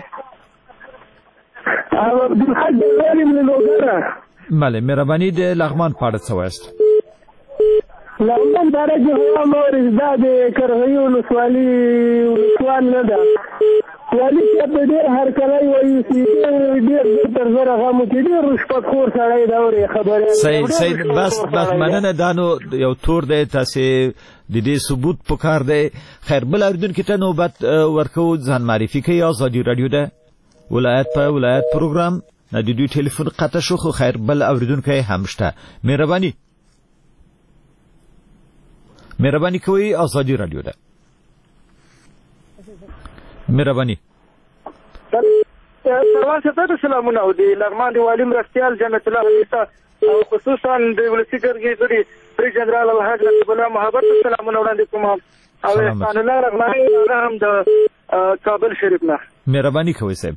عبدالحق دلوالي من الوزاره. بله مهرباني د لغمان په اړه څه وایاست؟ لغمان په اړه چې هوا مورز دا د کرغیو ولسوالي ولسوال نه ده. والي صاحب ډېر هرکلی وایي چې ډېر ډېر تر زره غمو چې ډېر شپږخور سړی ده اورې خبرې. صحیح صحیح بس بس مننه دا نو یو تور دی تاسې د دې ثبوت پکار دی. خیر بل اورېدونکي ته نوبت ورکوو ځان معرفي کوي. ازادي راډیو ده ولایت په ولایت پروګرام د دوی ټلیفون قطع شو خو خیر بل اوریدونکی هم شته. مهرباني مهرباني کوي. ازادي راډیو ده مهرباني. سلام ستاسو سلامونه او د لغمان د والي مرستیال جنت الله عیسی او خصوصا د ولسی ګرګي غړي پری جنرال الحاج نصیب الله محبت سلامونه وړاندې کوم او احسان الله لغمان هم د کابل شریف نه. مهرباني کوي صاحب.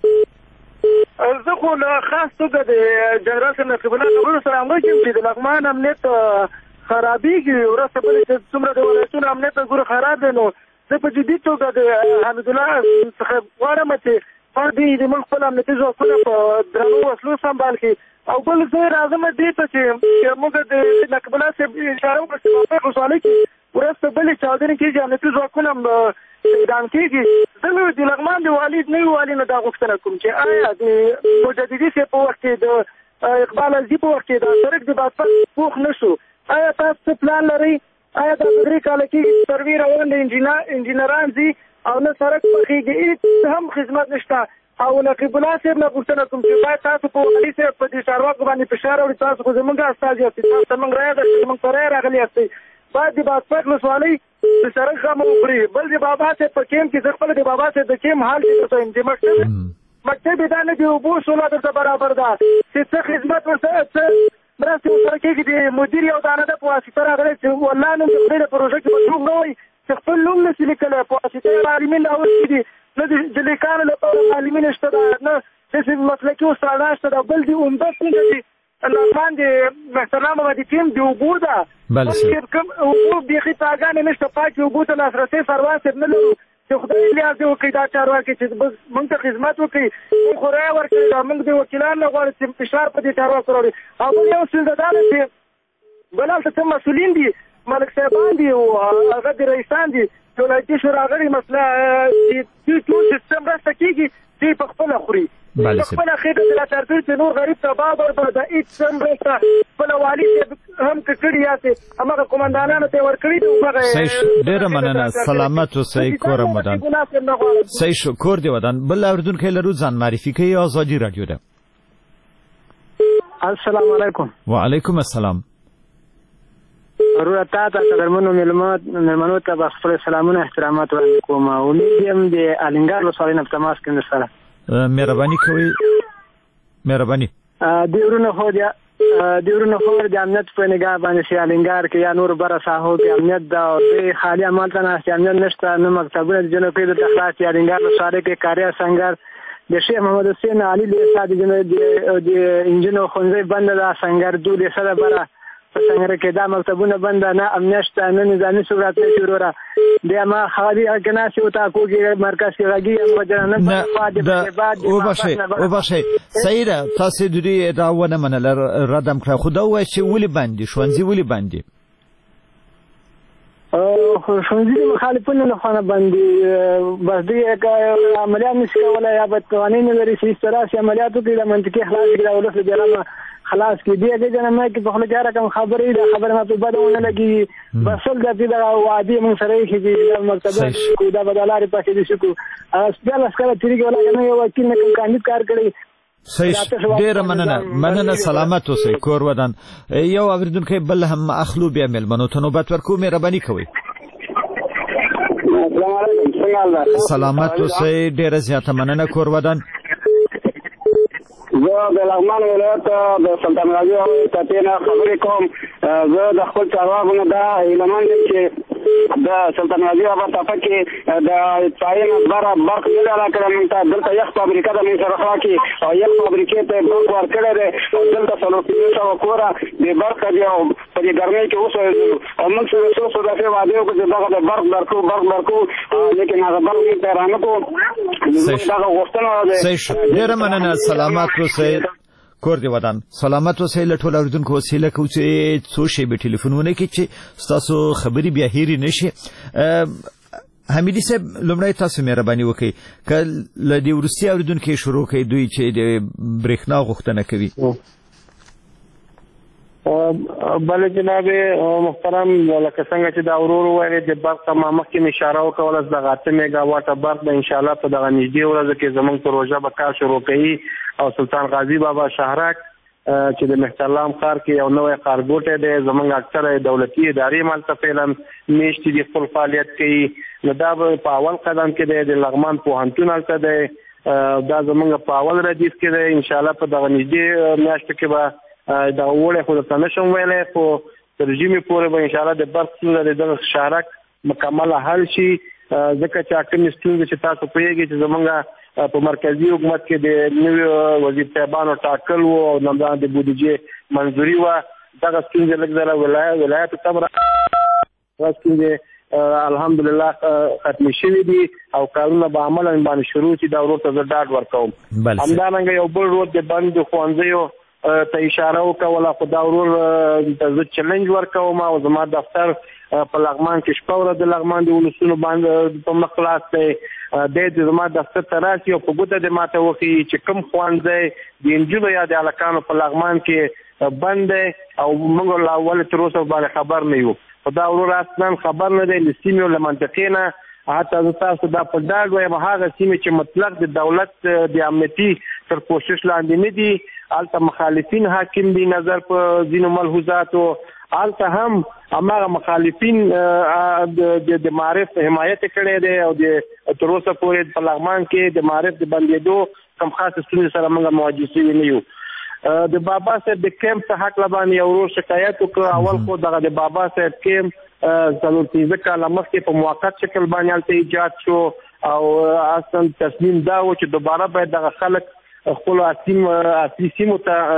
زه خو له خاص توګه د جنرال صاحب نصیب الله خبرو سره همغږی یم چې د لغمان امنیت خرابېږي. وروسته بلې چې څومره د ولایتونو امنیت ګوره خراب دی نو زه په جدي توګه د حمیدالله څخه غواړم چې دوی د ملک خپل امنیتي ځواکونه په درنو وسلو سمبال کړي. او بل زه راځم دې ته چې موږ د نقیب الله صاحب اشاره وکړه چې په خوشحالۍ کې وروسته بلې چاودنې کېږي امنیتي ځواکونه اعدام کېږي. زه د لغمان د والي نوي والي نه دا غوښتنه کوم چې آیا د مجددي صاحب په وخت کې د اقبال ازدي په وخت کې د سړک د بادپخ پوخ نه شو، آیا تاسو څه پلان لرئ؟ آیا دا درې کاله کېږي سروې روان د انجینران ځي او نه سړک پخېږي، هېڅ هم خدمت نشته. او نقیب الله صاحب نه غوښتنه کوم چې باید تاسو په والي صاحب په دې چارواکو باندې فشار راوړئ. تاسو خو زموږ استازي یاستئ، تاسو ته موږ رایه درکړې، موږ ته رایه راغلي یاستئ. باید د بادپخ ولسوالۍ د سړک غم وخوري. بل د بابا صاحب په کیم کې زه خپله د بابا صاحب د کیم حال چې درته وایم چې مکتب مکتب یې دا نه د اوبو سوله درته برابر ده چې څه خدمت ورسره څه مرستې ورسره کېږي. د مدیر یو دانه ده په واسطه راغلی چې والله نوم د خدای د پروژه کې به دروغ نه وایي چې خپل نوم نه شي لیکلی. په واسطه یې معلمین راوستي دي، نه د لیکانو لپاره معلمین شته ده، نه داسې مسلکي استادان شته ده. بل د عمده څنګه دي لغمان د محترم د ټیم د اوبو ده، کوم اوبو بیخي تاګانې نشته، پاکې اوبو ته لاسرسی سروان صاحب نه لرو چې خدای لیاز دې وکړي دا چارواکي چې موږ ته خدمت وکړي. موږ خو رایه ورکړې ده، موږ د وکیلان نه غواړو چې فشار په دې چارواکو راوړي. او بل یو څیز دا ده چې بل هلته څه مسؤلین دي، ملک صاحبان دي او هغه د رئیسان دي چې ولایتي شورا غړي مسله چې دوی ټول سیستم مرسته کېږي دوی په خپله خوري. په خپله خېټه د لاچارپۍ چې نور غریب تباه ورته د هېڅ څه مرسته خپله والي صاحب هم که کړي یاستې همغه قمندانانو ته یې ورکړي دي. ډېره مننه. سلامت اوسئ. کور ودان صحیح شو. کور دې ودان. بل اورېدونکی لرو ځان معرفي کوي. ازادي راډیو ده. السلام علیکم. وعلیکم السلام. ورور تا ته قدرمنو مېلمنو ته به خپل سلامونه احترامات وړاندې کوم. امید یم د الینګار ولسوالۍ نه په تماس کې یم سره. مهرباني کوئ. مهرباني. د ورونو خو د ورونو خو د امنیت په نگاه باندې چې الینګار کې یا نور بره ساحو کې امنیت ده او دوی خالي همالته ناست امنیت نشته، نه مکتبونه د جنوبي دلته خلاص دي. الینګار ولسوالۍ کې کاریا سنګر د شیخ محمد حسین علي لیسا د انجینو ښوونځی بنده ده، سنګر دو لیسه ده بره په سنګر کې دا مکتبونه بنده، نه امنیت شته، نه نظامي ثبات نه شي. وروره بیا ما خالي کناسي او تاکو کې مرکز کې راګي هم جنانه وبښئ وبښئ. صحیح ده. تاسې د دوی ادعا ونه منله، ردم کړه. خو دا ووایه چې ولې بندي ښوونځي ولې بندي؟ ښوونځي د مخالفینو له خوا نه بندي. بس دوی عملیات نشي کولی یا باید قوانین نه لري چې هېڅ راسي عملیات وکړي د منطقي خلاص کړي د ولس له بېغمه خلاص کړي. دې دې جنه ما کې په خوله کې هر رقم خبرې دا خبره ما په بده ونه لګي. بس ول دا چې دا وعدې موږ سره یې چې دا مکتبه دا به د لارې پسې دي شو بیا لس کاله تېرېږي ولا نه یو وکیل نه کوم کاندید کار کړی. صحیح. ډېره مننه مننه. سلامت اوسئ. کور ودان. یو اورېدونکی بل هم اخلو بیا مېلمنو ته نوبت ورکوو. مهرباني کوئ. سلامت اوسئ. ډېره زیاته مننه. کور ودان. زه د لغمان ولایت د سلطان غازي او تپې نه خبرې کوم. زه د خپل چارواکو نه دا هیلهمند یم چې د سلطان غازي بابا ټاپه کې د تعین بره برق نه راکړه موږ ته دلته یخ فابریکه د موږ سره خوا کې او یخ فابریکې ته برق ورکړی دی او دلته څلور پنځه سوه کوره د برق دی او په دې ګرمۍ کې اوس او موږ سره څو څو دفعې وعدې وکړو چې دغه د برق درکړو برق درکړو لیکن هغه برق موږ ته رانکړو دغه غوښتنه ده. ډېره مننه. سلامت اوسئ. کور دی ودان. سلامت اوسئ. له ټولو اورېدونکو وسیله کوو چې څو شېبې ټلیفونونه کې چې ستاسو خبرې بیا هېرې نه شي. حمیدي صاحب لومړی تاسو مهرباني وکړئ که له دې وروستي اورېدونکو شروع کړئ دوی چې د برېښنا غوښتنه کوي. بله جناب محترم لکه څنګه چې دا ورور وویل د برق ته ما مخکې مې اشاره وکوله د اته میګا واټه برق به انشاءالله په دغه نږدې ورځو کې زموږ پروژه به کار شروع کوي او سلطان غازي بابا شهرک چې د مهترلام ښار کې یو نوی ښارګوټی دی زموږ اکثره دولتي ادارې مالته فعلا میاشتې دي خپل فعالیت کوي نو دا به په اول قدم کې دی د لغمان پوهنتون هلته دی دا زموږ په اول ردیف کې دی انشاءالله په دغه نږدې میاشتو کې به دا وړه خو درته نشم ویلی خو تر ژمي پورې به انشاءالله د برق ستونزه د دغه شهرک مکمله حل شي ځکه چې کومې ستونزې چې تاسو پوهېږئ چې زموږ په مرکزي حکومت کې د نوي وزیر صاحبانو ټاکل و او نمدان د بودیجې منظوري وه دغه ستونزې لږ ځله ولایتو ته هم هغه ستونزې الحمدلله ختمې شوي دي او کارونه به عملا باندې شروع شي دا ورور ته زه ډاډ ورکوم. همدارنګه یو بل رود د بند ښوونځیو ته اشاره وکوله خو دا ورور ته زه چلنج ورکوم او زما دفتر په لغمان کې شپه ورځ د لغمان د ولسونو باندې په مخ خلاص دی دی د زما دفتر ته راشي او په ګوته د ماته وښیي چې کوم ښوونځی د نجونو یا د هلکانو په لغمان کې بند دی او موږ لا ولې تر اوسه باندې خبر نه یو خو دا ورور اصلا خبر نه دی له سیمې او له منطقې نه حتی زه تاسو دا په ډاډ وایم هغه سیمې چې مطلق د دولت د امنیتي تر کوشش لاندې نه دي هلته مخالفین حاکم دي نظر په ځینو ملحوظاتو هلته هم هماغه مخالفین د معرف حمایت کړی دی او د تر اوسه پورې په لغمان کې د معرف د بندېدو کم خاص ستونزې سره موږ مواجه شوي نه یو. د بابا صاحب د کیمپ په هکله باندې یو ورور شکایت وکړ اول خو دغه د بابا صاحب کیمپ څلور پنځه کاله مخکې په موقت شکل باندې هلته ایجاد شو او اصلا تصمیم دا و چې دوباره باید دغه خلک خپل اصلي سیمو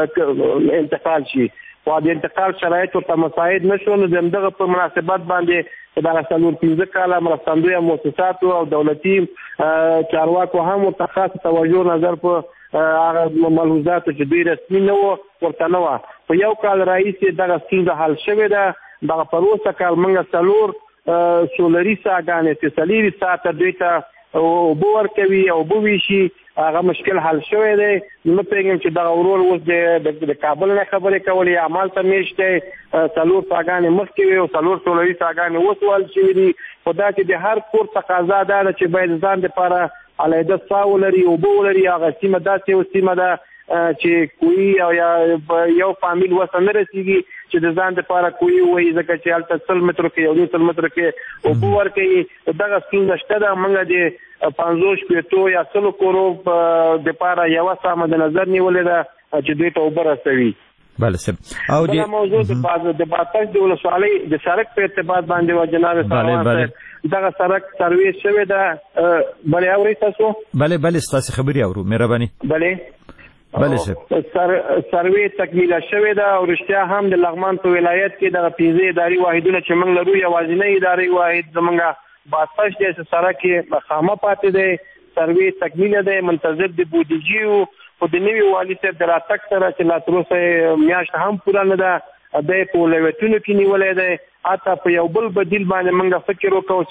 ته انتقال شي خو د انتقال شرایط ورته مساعد نه شو نو د همدغه په مناسبت باندې په دغه څلور پنځه کاله مرستندویه مؤسساتو او دولتي چارواکو هم ورته خاص توجه نظر په هغه ملحوظاتو چې دوی رسمي نه وو ورته نه وه په یو کال راهیسې دغه ستونزه حل شوې ده دغه په وروسته کال موږ څلور سولري څاګانې چې څلېرویشت ساعته دوی ته اوبه ورکوي او اوبه ویشي هغه مشکل حل شوی دی نه پوهېږم چې دغه ورور اوس د کابل نه خبرې کولې یا همالته میشت دی څلور څاګانې مخکې وي او څلور سولري څاګانې اوس وهل شوي دي خو دا چې د هر کور تقاضا دا ده چې باید ځان دپاره علیحده څاه ولري اوبه ولري هغه سیمه داسې یو سیمه ده چې کوی او یا یو فامیل وسه نه رسېږي چې د ځان دپاره کوی ووایي ځکه چې هلته سل مترو کې یو نیم سل مترو کې اوبه ورکوي دغه ستونزه شته ده موږ د پنځوس شپېتو یا سلو کورو دپاره یوه ساه مد نظر نیولې ده چې دوی ته اوبه رسوي. بله صاحب او بله موضوع د باتش د ولسوالۍ د سړک په ارتباط باندې وه جناب سروان صاحب دغه سړک سروې شوې ده بلې اورئ تاسو بله بله ستاسې خبرې اورو مهرباني بلې بله صاحب سروې تکمیله شوې ده او رښتیا هم د لغمان په ولایت کې دغه پنځه اداري واحدونه چې موږ لرو یوازینی اداري واحد زموږ باتش دی چې سړک یې خامه پاتې دی سروې تکمیله دی منتظر د بودیجې خو د نوي والي صاحب د راتګ سره چې لا تر اوسه میاشت هم پوره نه ده دی په ولایتونو کې نیولی دی حتی په یو بل بدیل باندې موږ فکر وکړو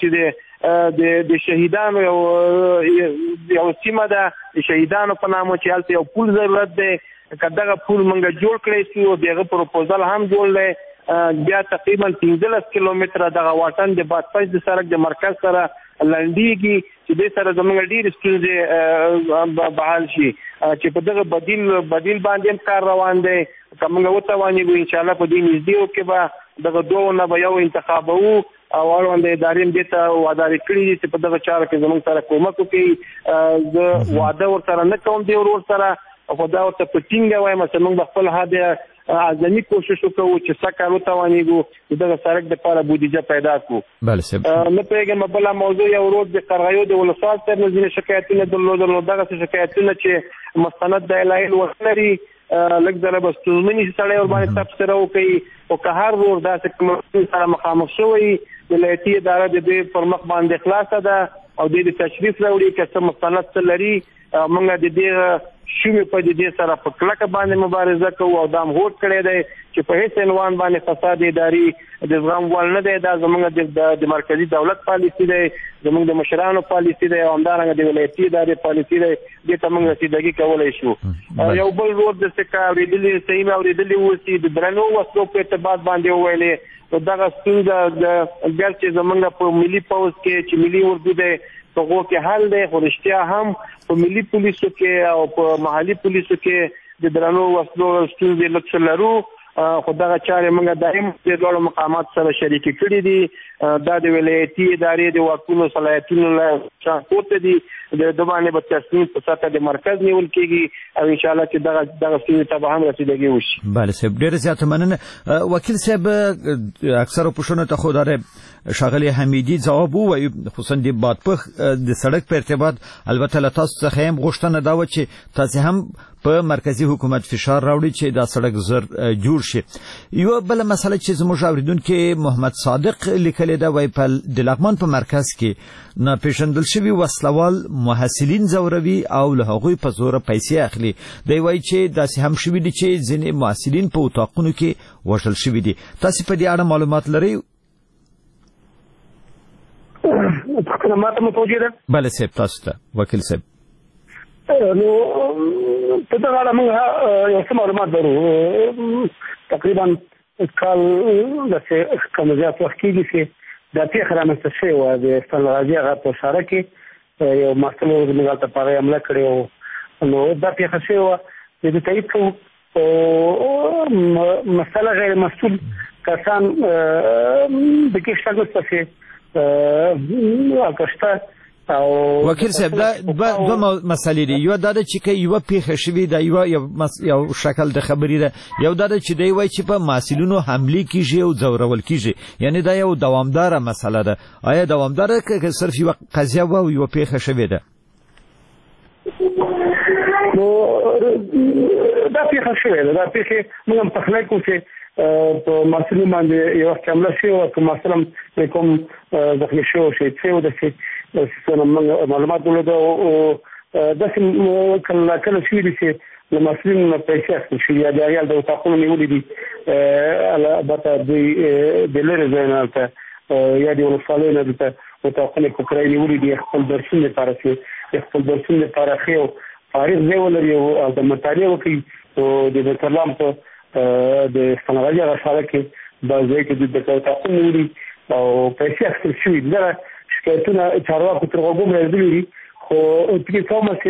چې د شهیدانو یو سیمه ده د شهیدانو په نامه چې هلته یو پول ضرورت دی که دغه پول موږ جوړ کړی شي او د هغه پروپوزل هم جوړ دی بیا تقریبا پنځلس کیلومتره دغه واټن د بادپش د سړک د مرکز سره لنډیږي چې دې سره زموږ ډېرې ستونزې به حل شي چې په دغه بدیل بدیل باندې هم کار روان دی که موږ وتوانېږو انشاءالله په دې نږدېو کې به دغه دوو نه به یو انتخابوو او اړونده ادارې هم دې ته وعدارې کړي دي چې په دغه چارو کې زموږ سره کومک وکړي زه واده ورسره نه کوم دې ورور سره خو دا ورته په ټینګه وایم چې موږ به خپل حد اعظمي کوشش وکړو چې څه کار وتوانېږو دغه سړک دپاره بودیجه پیدا کړو. بله صاحب نه پوهېږم بله موضوع یو ورور د قرغیو د ولسوال صاحب نه ځینې شکایتونه درلودل، نو دغسې شکایتونه چې مستند دلایل ولري لږ ځله به ستونزمنې شي سړی ورباندې تبصره وکړي، خو که هر ورور داسې کوم سره مخامخ شوی ولایتي اداره د دوی پر مخ باندې خلاصه ده او دوی د تشریف راوړي که څه مستند څه لري موږ د دې شومې په دې سره په کلکه باندې مبارزه کوو او دا هم هوډ کړی دی چې په هېڅ عنوان باندې فساد اداري د زغم وړ نه دی. دا زموږ د مرکزي دولت پالیسي دی، زموږ د مشرانو پالیسي دی او همدارنګه د ولایتي ادارې پالیسي دی. دې ته موږ رسیدګي کولی شو. یو بل ورور داسې که اورېدلي صحیح مې اورېدلي اوسي د درنو وسلو په ارتباط باندې وویلې، نو دغه ستونزه د ګر چې زموږ په ملي پوځ کې چې ملي اردو دی په هغو کې حل دی، خو رښتیا هم په ملي پولیسو کې او په محلي پولیسو کې د درنو وسلو ستونزې لږ څه لرو، خو دغه چارې موږ دایم د دواړو مقاماتو سره شریکې کړي دي. دا د ولایتي ادارې د واکونو صلاحیتونو له پورته دي، د ده باندې به تصمیم په سطحه د مرکز نیول کېږي او انشاءالله چې دغه دغه ستونزې ته به هم رسیدګي وشي. بله صاحب ډېره زیاته مننه. وکیل صاحب اکثرو پوښتنو ته خو داره ښاغلی حمیدي ځواب ووایي، خصوصا د بادپخ د سړک په ارتباط البته له تاسو څخه هم غوښتنه دا وه چې تاسې هم په مرکزي حکومت فشار راوړي چې دا سړک زر جوړ شي. یوه بله مسله چې زموږ اورېدونکي محمد صادق لیکلې ده، وایي په د لغمان په مرکز کې ناپېژندل شوي وسلوال محصلین ځوروي او له هغوی په زوره پیسې اخلي. دی وایي چې داسې هم شوي دي چې ځینې محصلین په اتاقونو کې وژل شوي دي. تاسې په دې اړه معلومات لرئ؟ بله صاحب تاسو ته وکیل صاحب. نو په دغه اړه موږ یو څه معلومات لرو. تقریبا کال داسې کم زیات وخت کېږي چې دا پیښه رامنځته شوې وه د استانغازي هغه په اشاره کې یو محصل زموږ هلته په هغه حمله کړې وه. نو دا پیښه شوې وه د دې تایید کوو. مسله غیر مسؤل کسان د کې شته نشته چې کشته. وکیل صاحب دا دوه مسلې دي، یو دا ده چې که یوه پیښه شوې ده یو شکل د خبرې ده، یو دا ده چې دی وایي چې په محصلینو حملې کېږي او ځورول کېږي، یعنې دا یو دوامداره مسله ده. آیا دوامداره که صرف یوه قضیه وه او یوه پیښه شوې ده؟ نو دا پیښه شوې ده. دا پیښې موږ هم پخلی کوو چې په محصلینو باندې یو وخت حمله شوې وه، که محصل هم کوم زخمي شوی او شهید شوی داسې موږ معلومات درلوده او داسې کله کله شوي دي چې له محصلینو نه پیسې اخیستل شوي یا د هغې د اتاقونو نیولي دي. البته دوی د لرې ځای نه هلته یا د ولسوالیو نه دلته اتاقونه په کرایه نیولي دي خپل درسونو لپاره چې د خپل درسونو لپاره ښه او فارغ ځای ولري او د مطالعې وکړي. او د بیت الله په د استانغازي هغه اشاره کې بعض ځای کې دوی د اتاقونه نیولي او پیسې اخیستل شوي دي. دغه شکایتونه چارواکو تر غوږو رسېدلي دي، خو فکر کوم چې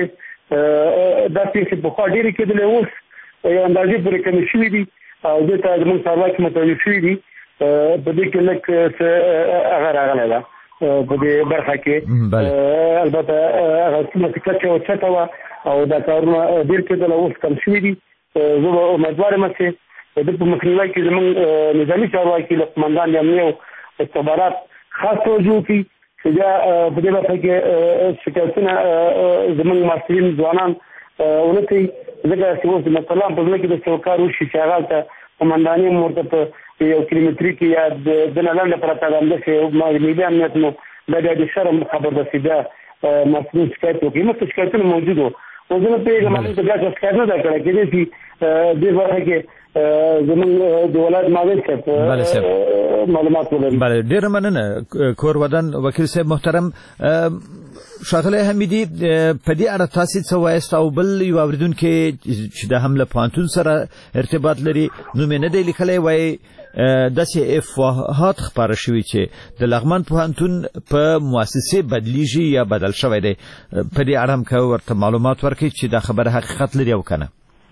دا پیښې پخوا ډېرې کېدلې، اوس یو اندازې پورې کمې شوي دي او دې ته زموږ چارواکي متوجه شوي دي. په دې کې لږ څه هغه راغلی ده په دې برخه کې. البته هغه څومره چې کچه اوچته وه او دا کارونه ډېر کېدل، اوس کم شوي دي. زه به امیدوار یم چې د دې په مخنیوي کې زموږ نظامي چارواکي له قمندان د امنیې او استخبارات خاص توجه وکړي چې بیا په دې برخه کې شکایتونه زموږ محصلین ځوانان ونه کوي، ځکه چې اوس د مثلا په ځمکه کې د څه کار وشي چې هغه هلته قمنداني هم ورته په یو کیلومتري کې یا د نه لنډه پرته همداسې ملي امنیت نو دا بیا د شرم خبر ده چې بیا محصلین شکایت وکړي. مخکې شکایتونه موجود وو، خو زه نه پوهېږم هلته بیا چې شکایت نه ده کړی، کېدای شي دې برخه کې زموږ د ولایت معاون صاحب معلومات ولري. بله ډېره مننه کور ودان وکیل صاحب محترم. ښاغلی حمیدي په دې اړه تاسې څه وایاست؟ او بل یو اورېدونکی چې د هم له پوهنتون سره ارتباط لري نوم یې نه دی لیکلی، وایي داسې افواهات خپاره شوي چې د لغمان پوهنتون په مؤسسې بدلیږي یا بدل شوی دی. په دې اړه هم که ورته معلومات ورکړئ چې دا خبره حقیقت لري او که نه.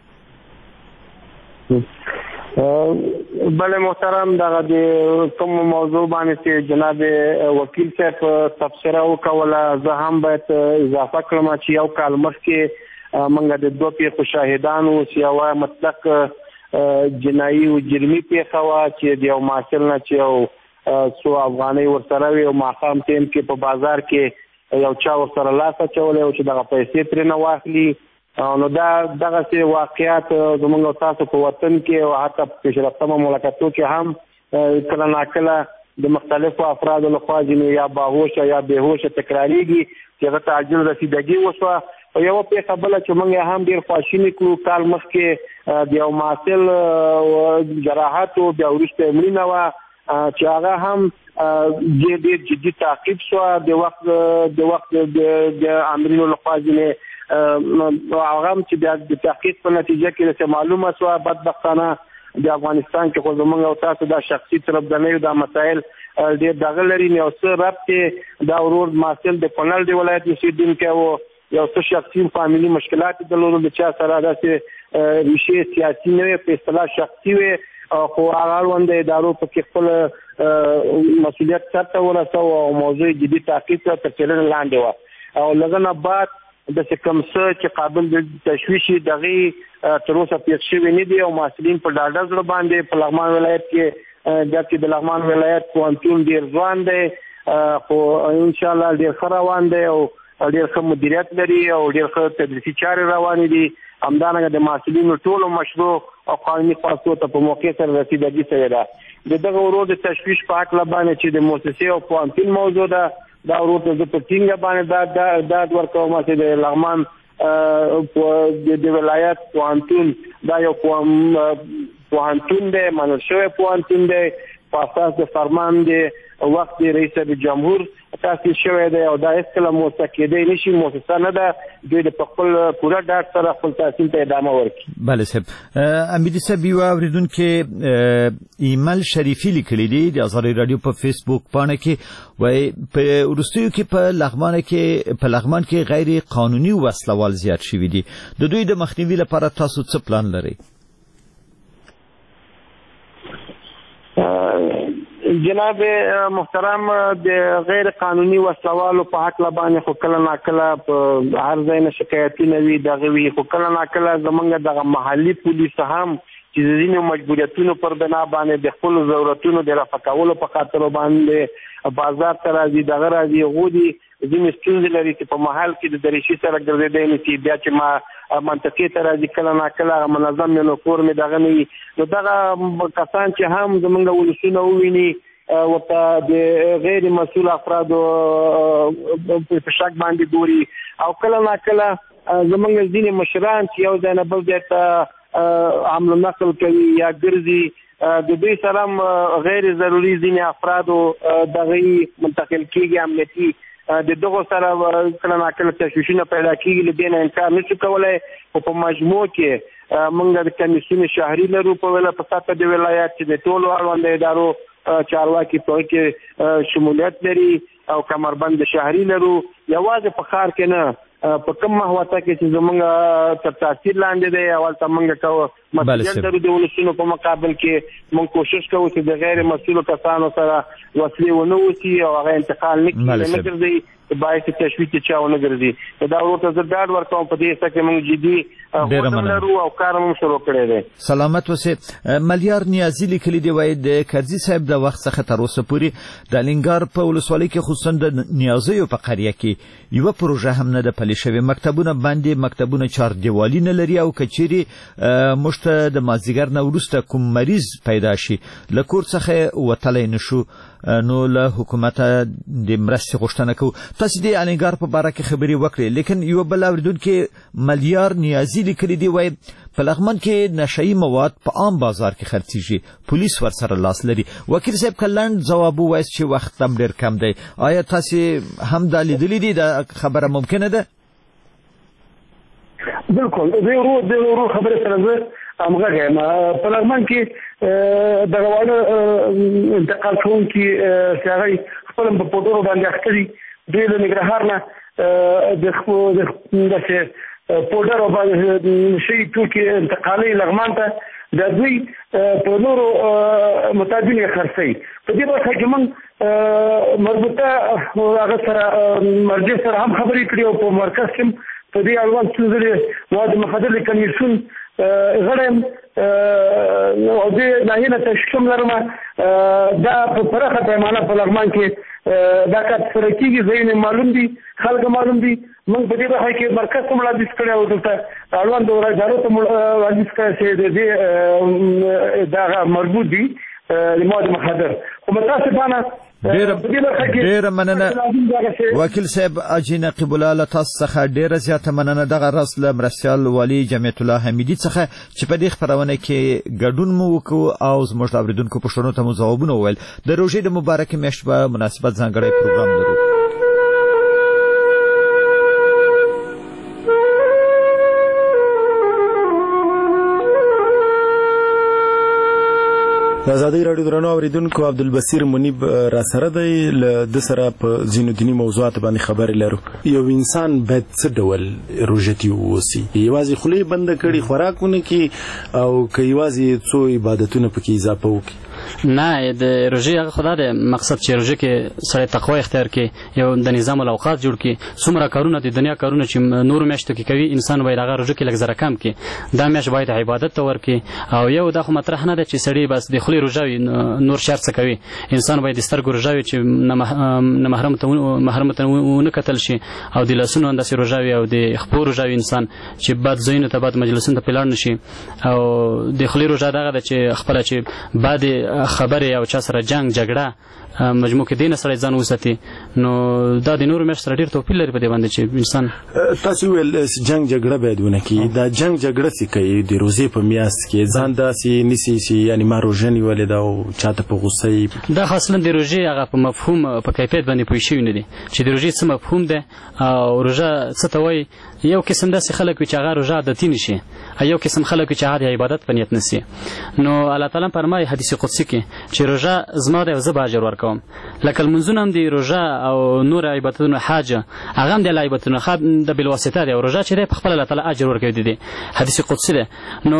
بله محترم، دغه د کوم موضوع باندې چې جناب وکیل صاحب تبصره وکوله، زه هم باید اضافه کړم چې یو کال مخکې موږ د دوه پیښو شاهدان وو چې یوه مطلق جنایي او جرمي پیښه وه چې د یو محصل نه چې یو څو افغانۍ ورسره وي او ماښام ټایم کې په بازار کې یو چا ورسره لاس اچولی او چې دغه پیسې ترې نه واخلي. نو دا دغسې واقعات زموږ او تاسو په وطن کې او حتی په پیشرفته مملکتو کې هم کله ناکله د مختلفو افرادو لخوا ځینې یا باهوشه یا بېهوشه تکراریږي چې هغه ته عاجل رسیدګي وشوه. او یوه پیښه بله چې موږ یې هم ډېر خواشیني کړو، کال مخکې د یو محصل جراحت و بیا وروسته یې مړینه وه چې هغه هم ډېر جدي تعقیب شوه د وخت د وخت د آمرینو لخوا ځینې هغه هم چې بیا د تحقیق په نتیجه کې داسې معلومه شوه بدبختانه د افغانستان کې خو زموږ او تاسو دا شخصي تربګنیو دا مسایل ډېر دغه لري. یو څه ربط یې دا ورور محصل د کونړ د ولایت اوسېدونکی و، یو څه شخصي فامیلي مشکلات یې درلودل، د چا سره داسې ریښې سیاسي نه وې، په اصطلاح شخصي وې، خو هغه اړونده ادارو پکې خپل مسؤلیت سرته ورسوه او موضوع جدي تعقیب کړه تر څېړنې لاندې وه. او لږه نه بعد داسې کوم څه چې قابل د تشویش وي دغې تر اوسه پېښ شوي نه دي او محصلین په ډاډه زړه باندې په لغمان ولایت کې جبکې د لغمان ولایت پوهنتون ډېر ځوان دی خو انشاءالله ډېر ښه روان دی او ډېر ښه مدیریت لري او ډېر ښه تدریسي چارې روانې دي. همدارنګه د محصلینو ټولو مشروع او قانوني خواستو ته په موقع سره رسیدګي شوې ده. د دغه ورور د تشویش په هکله باندې چې د مؤسسې او پوهنتون موضوع ده، دا ورور ته زه په ټینګه باندې ډاډ ورکوم چې د لغمان د ولایت پوهنتون دا یو پوهنتون دی، منل شوی پوهنتون دی، په اساس د فرمان د وخت رئیس جمهور تاسیس شوی دی او دا هېڅکله موسسه کېدی نه شي، موسسه نه ده، دوی د په خپل پوره ډاډ سره خپل تحصیل ته ادامه ورکړي. بله صاحب، امیدي صاحب یوه اورېدونکي ایمل شریفي لیکلی دی د ازادۍ راډیو په فیسبوک پاڼه کې، وایي په وروستیو کې په لغمان کې په لغمان کې غیر قانوني وسلوال زیات شوي دي، د دوی د مخنیوي لپاره تاسو څه پلان لرئ؟ جناب محترم، د غیر قانوني وسلوالو په حق باندې خو کله ناکله په هر ځای نه شکایتونه وي، دغه وي، خو کله ناکله زمونږ دغه محلي پولیس هم چې د ځینو مجبوریتونو پر بنا باندې د خپلو ضرورتونو د رفع کولو په خاطر باندې بازار ته راځي، دغه راځي، هغوی دي ځینې ستونزې لري چې په محل کې د دریشي سره ګرځېدی نه شي، بیا چې ما منطقې ته راځي کله ناکله هغه منظم یونیفورم یې دغه نه وي. نو دغه کسان چې هم زمونږ ولسونه وویني ورته د غیر مسؤل افرادو په شک باندې ګوري او کله ناکله زمونږ ځینې مشران چې یو ځای نه بل ځای ته حمل و نقل کوي یا ګرځي، د دوی سره هم غیر ضروري ځینې افرادو دغه منتقل کېږي امنیتي، د دغو سره کله ناکله تشویشونه پیدا کېږي، له دې نه انکار نشو کولی. خو په مجموع کې موږ د کمیسیون شهري لرو په سطحه د ولایت چې د ټولو اړونده ادارو چارواکي په کې شمولیت لري او کمربند شهري لرو، یوازې په ښار کې نه، په کوم محوطه کې چې زمونږ تر تاثیر لاندې دی اولته موږ کوو مسؤلیت لرو د ولسونو په مقابل کې موږ کوشش کوو چې د غیر مسؤلو کسانو سره وسلې ونه وسي او هغه انتقال نه کړي نه ګرځي باعث تشویش چا ونه ګرځي. دا ورته زه ډاډ ورکوم په دې څه کې موږ جدي هوډ لرو او کار هم شروع کړی دی. سلامت اوسئ. ملیار نیازي لیکلي دی، وایي د کرزي صاحب د وخت څخه تر اوسه پورې د الینګار په ولسوالۍ کې خصوصا د نیازیو په قریه کې یوه پروژه هم نه ده پلې شوې، مکتبونه باندې مکتبونه چار دیوالي نه لري او کچېرې موږ ته د مازدیګر نه وروسته کوم مریض پیدا شي له کور څخه وتلی نه شو، نو له حکومته د مرستې غوښتنه کوو. تاسو د الینګار په باره کې خبرې وکړې، لیکن یوه بل اورېدونکي ملیار نیازي لیکلي دی، وایي په لغمان کې نشهیي مواد په عام بازار کې خرڅېږي، پولیس ورسره لاس لري. وکیل صاحب که لنډ ځواب ووایاست چې وخت هم ډېر کم دی، آیا تاسې هم دا لیدلي دي، دا خبره ممکنه ده؟ بالکل، د ورو خبرې سره زه همغږی یم. په لغمان کې دغه واړه انتقال کوونکي چې هغوی خپل په پوډرو باندې اخته دي، دوی له ننګرهار نه د داسې پوډر او نشهیي توکي انتقالوي لغمان ته، د دوی په نورو متادین یې خرڅوي. په دې برخه کې موږ مربوطه هغه سره مرجع سره هم خبرې کړي او په مرکز کې په دې اړوند څو ځلې مواد مخدر کمیسیون غړی یم او دې ناحیې نه تشکیم لرم. دا په پراخه پیمانه په لغمان کې دا کار ترسره کېږي. ځایونه معلوم دي، خلک معلوم دي. موږ په دې برخه کې مرکز ته وړاندیز کړی او دلته اړوند ادارو ته وړاندیز کړی چې د دې دغه مربوط دي د مواد مخدر. خو متاسفانه ډیره مننه وکیل صاحب اجي نقیب الله له تاسو څخه ډیره زیاته مننه. دغه راس له مرستیال والي جمعیت الله حمیدي څخه چې په دې خبرونه کې ګډون مو وکړو او زموږ د اوریدونکو پوښتنو ته مو ځوابونه وویل. د روژې د مبارکې میاشتې په مناسبت ځانګړی پروګرام لرو. آزادۍ راډیو درنو اوریدونکو عبدالبصیر منیب را سره دی. له د سره په ځینو دیني موضوعاتو باندې خبرې لرو. یو انسان باید څه ډول روژتي واوسي؟ یوازې خولې بنده کړي، خوراکونه کې، او که یوازې څو عبادتونه پکې اضافه وکړي؟ نه، د روژې هغه خدا دی مقصد چې روژې کې سړی تقوا اختیار کړي، یو د نظام الاوقات جوړ کړي. څومره کارونه د دنیا کارونه چې نورو میاشتو کې کوي انسان باید هغه روژې کې لږ زره کم کړي. دا میاشت باید عبادت ته ورکړي. او یو دا خو مطرح نه ده چې سړی بس د خولې روژه وي نور شر څه کوي. انسان باید د سترګو روژه وي چې نه محرم ته محرم ته ونه کتل شي، او د لاسونو همداسې روژه وي، او د خپو روژه وي انسان چې بد ځایونو ته بد مجلسونو ته پې لاړ نه شي. او د خولې روژه دغه ده چې خپله چې بعد خبرې او چا سره جنگ جګړه مجموع کې دینه سره ځان وساتي. نو دا د نورو میاشتو سره ډېر توپیر لري په دې باندې چې انسان تاسو ویل جنگ جګړه باید ونه کړي. دا جنگ جګړه څه کوي د روزې په میاشت کې؟ ځان داسې نیسي چې یعنې ما روژه نیولې ده او چاته په غوسه یي. دا خو اصلا د روژې هغه په مفهوم په کیفیت باندې پوه شوي نه دي چې د روژې څه مفهوم دی او روژه څه ته وایي. یو قسم داسې خلک وي چې هغه روژه عادتي نه شي، یو قسم خلک وي چې هغه د عبادت په نیت نه سي. نو الله تعالی فرمایي حدیث قدسي کې چې روژه زما دی او زه به اجر ورکوم. لکه لمونځونه هم دي، روژه او نور عبادتونه حج هغه هم د الله عبادتونه د بالواسطه دی، او روژه چې دی په خپله الله تعالی اجر ورکوي دی. حدیث قدسي دی. نو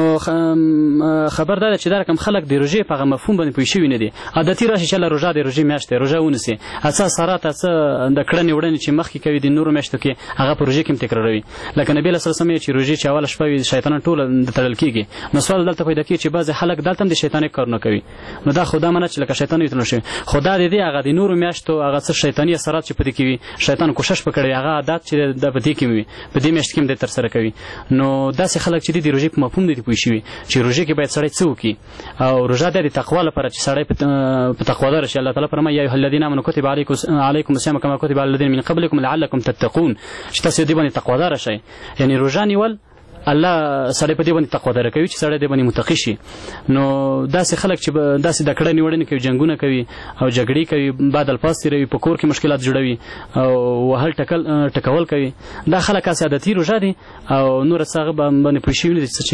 خبر دا ده چې دا رقم خلک د روژې په هغه مفهوم باندې پوه شوي نه دي. عادتي راشي چې الله روژه د روژې میاشت دی، روژه ونیسي. هڅه سرات هڅه د کړنې وړنې چې مخکې کوي د نورو میاشتو کې هغه په روژې کې هم تکراروي. لکه نبي علیه السلام چې روژې چې اوله شپه وي شیطانان ټول د تړل کېږي. نو سوال دلته پیدا کېږي چې بعضې خلک دلته هم د شیطاني کارونه کوي. نو دا خو دا منه چې لکه شیطان وتړل شي، خو دا د دې هغه د نورو میاشتو هغه څه شیطاني اثرات چې په دې کې وي، شیطان کوشش وکړي هغه عادت چې د په دې کې وي په دې میاشت کې هم د ترسره کوي. نو داسې خلک چې د روژې په مفهوم دي پوه شوي چې روژې کې باید سړی څه وکړي. او روژه د تقوا لپاره چې سړی په تقوادار شي. الله تعالی فرمایي یا ایها الذین آمنوا کتب علیکم الصیام کما کتب علی الذین من قبلکم لعلکم تتقون، چې تاسو دې باندې تقوادار شئ. یعنی روژه نیول الله سړی په دې باندې تقوادار کوي چې سړی دې باندې متقی شي. نو داسې خلک چې داسې د کړنې وړنې کوي، جنګونه کوي او جګړې کوي، بد الفاظ تېروي، په کور کې مشکلات جوړوي او وهل ټکل ټکول کوي، دا خلک هسې عادتي روژه دي او نور څه هغه باندې پوه شوي نه دي چې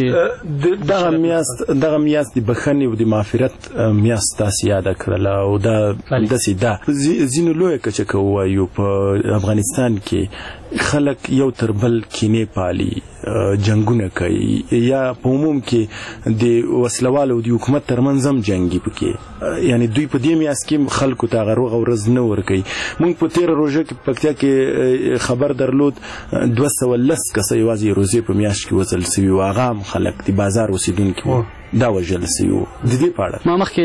دغه میاشت دغه میاشت د بښنې او د معافرت میاشت تاسې یاده کړله. او دا داسې ده ځینو لویه کچه که ووایو په افغانستان کې خلک یو تر بل کینې پالي، جنګونه کوي، یا په عموم کې د وسلوالو او د حکومت ترمنځ هم جنګي پکې. یعنی دوی په دې میاشت کې خلکو ته هغه روغه ورځ نه ورکوي. موږ په تېره روژه کې پکتیا کې خبر درلود دوه سوه لس کسه یوازې روژې په میاشت کې وژل سوي وو، هغه هم خلک د بازار اوسېدونکي وو دا وژل سوي وو. د دې په اړه ما مخکې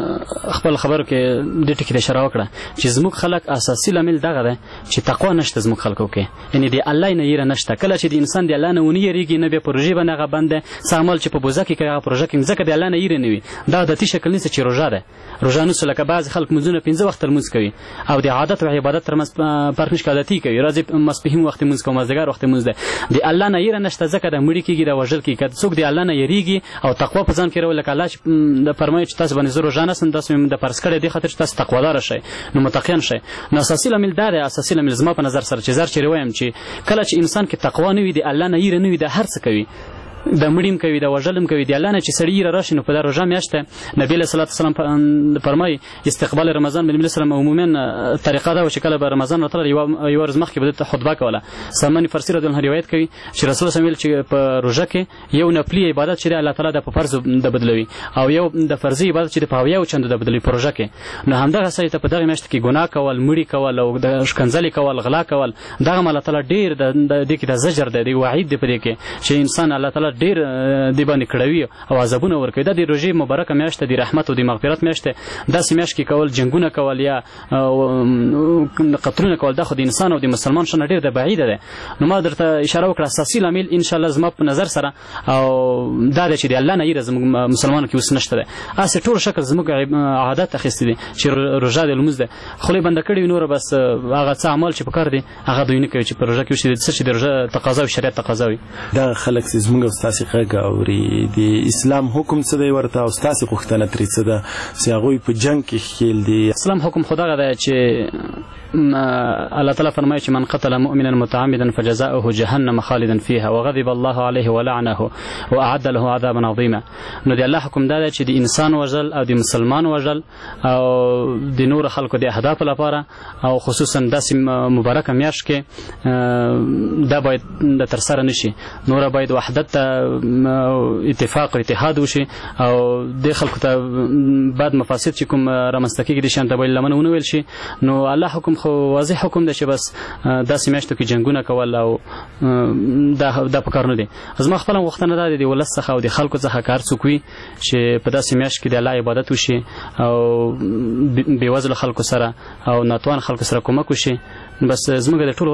خپل خبرو کې دې ټکي ته اشاره وکړه چې زموږ خلک اساسي لامل دغه دی چې تقوا نشته زموږ خلکو کې. یعنې د الله نه یېره نشته. کله چې د انسان د الله نه ونه یېرېږي نه بیا په روژې باندې هغه بند دی، څه عمل چې په بوزه کې کوي هغه په روژه کې ځکه د الله نه یېرې نه وي. دا عادتي شکل نیسي چې روژه ده. روژه نوسو لکه بعضې خلک مونځونه پنځه وخته لمونځ کوي او د عادت او عبادت ترمنځ فرق نشته، عادتي کوي. راځي ماسپښین وخت لمونځ کوي، مازدیګر وخت لمونځ دی. د الله نه یېره نشته ځکه د مړي کېږي د وژل کېږي. که څوک د الله نه یېرېږي او تقوا په ځان کې راولي، لکه الله چې د فرمایي چې تاسو باندې زه روژه نسم، تاسو مې د فرض کړی دې خاطر چې تاسو تقواداره شئ، نو متقیان شئ. نو اساسي لامل دا دی، اساسي لامل زما په نظر سره چې زر چېرې وایم چې کله چې انسان کې تقوا نه وي، د الله نه یېره نه وي، د هر څه کوي، د مړیم کوي، د وژلم کوي، د الله نه چې سړي یېره راشي. نو په دا روژه میاشت ده نبي علیه صلات وسلام فرمایي استقبال رمضان به نبي علیه السلام عموما طریقه ده چې کله به رمضان راتله یوه ورځ مخکې به دلته خطبه کوله. سلمان فارسي رضی الله عنه روایت کوي چې رسول الله ویل چې په روژه کې یو نفلي عبادت چې دی الله تعالی د په فرض د بدلوي او یو د فرضي عبادت چې د په اویاو چندو د بدلوي په روژه کې. نو همدغه سړي ته په دغه میاشت کې ګناه کول، مړي کول او د ښکنځلې کول، غلا کول، دغه الله تعالی ډېر د دې کې د زجر دی، د وعید دی په دې کې چې انسان الله تعالی تعالی ډیر دی باندې کړوي او عذابونه ورکوي. دا د روژې مبارکه میاشت د رحمت او د مغفرت میاشت داسې میاشت کې کول جنگونه کول یا قتلونه کول دا خو د انسان او د مسلمان شنه ډیر د بعیده ده. نو ما درته اشاره وکړه اساسي لامل ان شاء الله زما په نظر سره او دا د چې د الله نه یره زموږ مسلمانانو کې اوس نشته ده. اسې ټول شکل زموږ عادت اخیستي دي چې روژه د لمونځ ده خولې بنده کړي نور بس هغه څه عمل چې پکار دي هغه دوی نه کوي چې په روژه کې وشي څه چې د روژه تقاضا او شریعت تقاضا وي. دا خلک چې زموږ استاسي غږ اوري د اسلام حکم څه دی ورته او استاسي غوښتنه ترې څه ده چې هغوی په جنگ کې خیل دي. اسلام حکم خو دغه دی چې الله تعالی فرمایي چې من قتل مؤمنا متعمدا فجزاؤه جهنم خالدا فيها وغضب الله عليه ولعنه واعد له عذابا عظيما. نو دی الله حکم دا دی چې د انسان وژل او د مسلمان وژل او د نور خلکو د اهداف لپاره او خصوصا داسې مبارکه میاشت کې دا باید د ترسره نشي. نور باید وحدت اتفاق او اتحاد وشي او د خلکو ته بعد مفاسد چې کوم رامنځته کېږي د شان ته باید لمن ونه ویل شي. نو الله حکم خو واضح حکم دی چې بس داسې میاشتو کې جنګونه کول او دا دا په کار نه دي. زما خپل غوښتنه دا دی د ولس څخه او د خلکو څخه کار څوک وي چې په داسې میاشت کې د الله عبادت وشي او بېوزلو خلکو سره او ناتوان خلکو سره کومک وشي. بس زموږ د ټول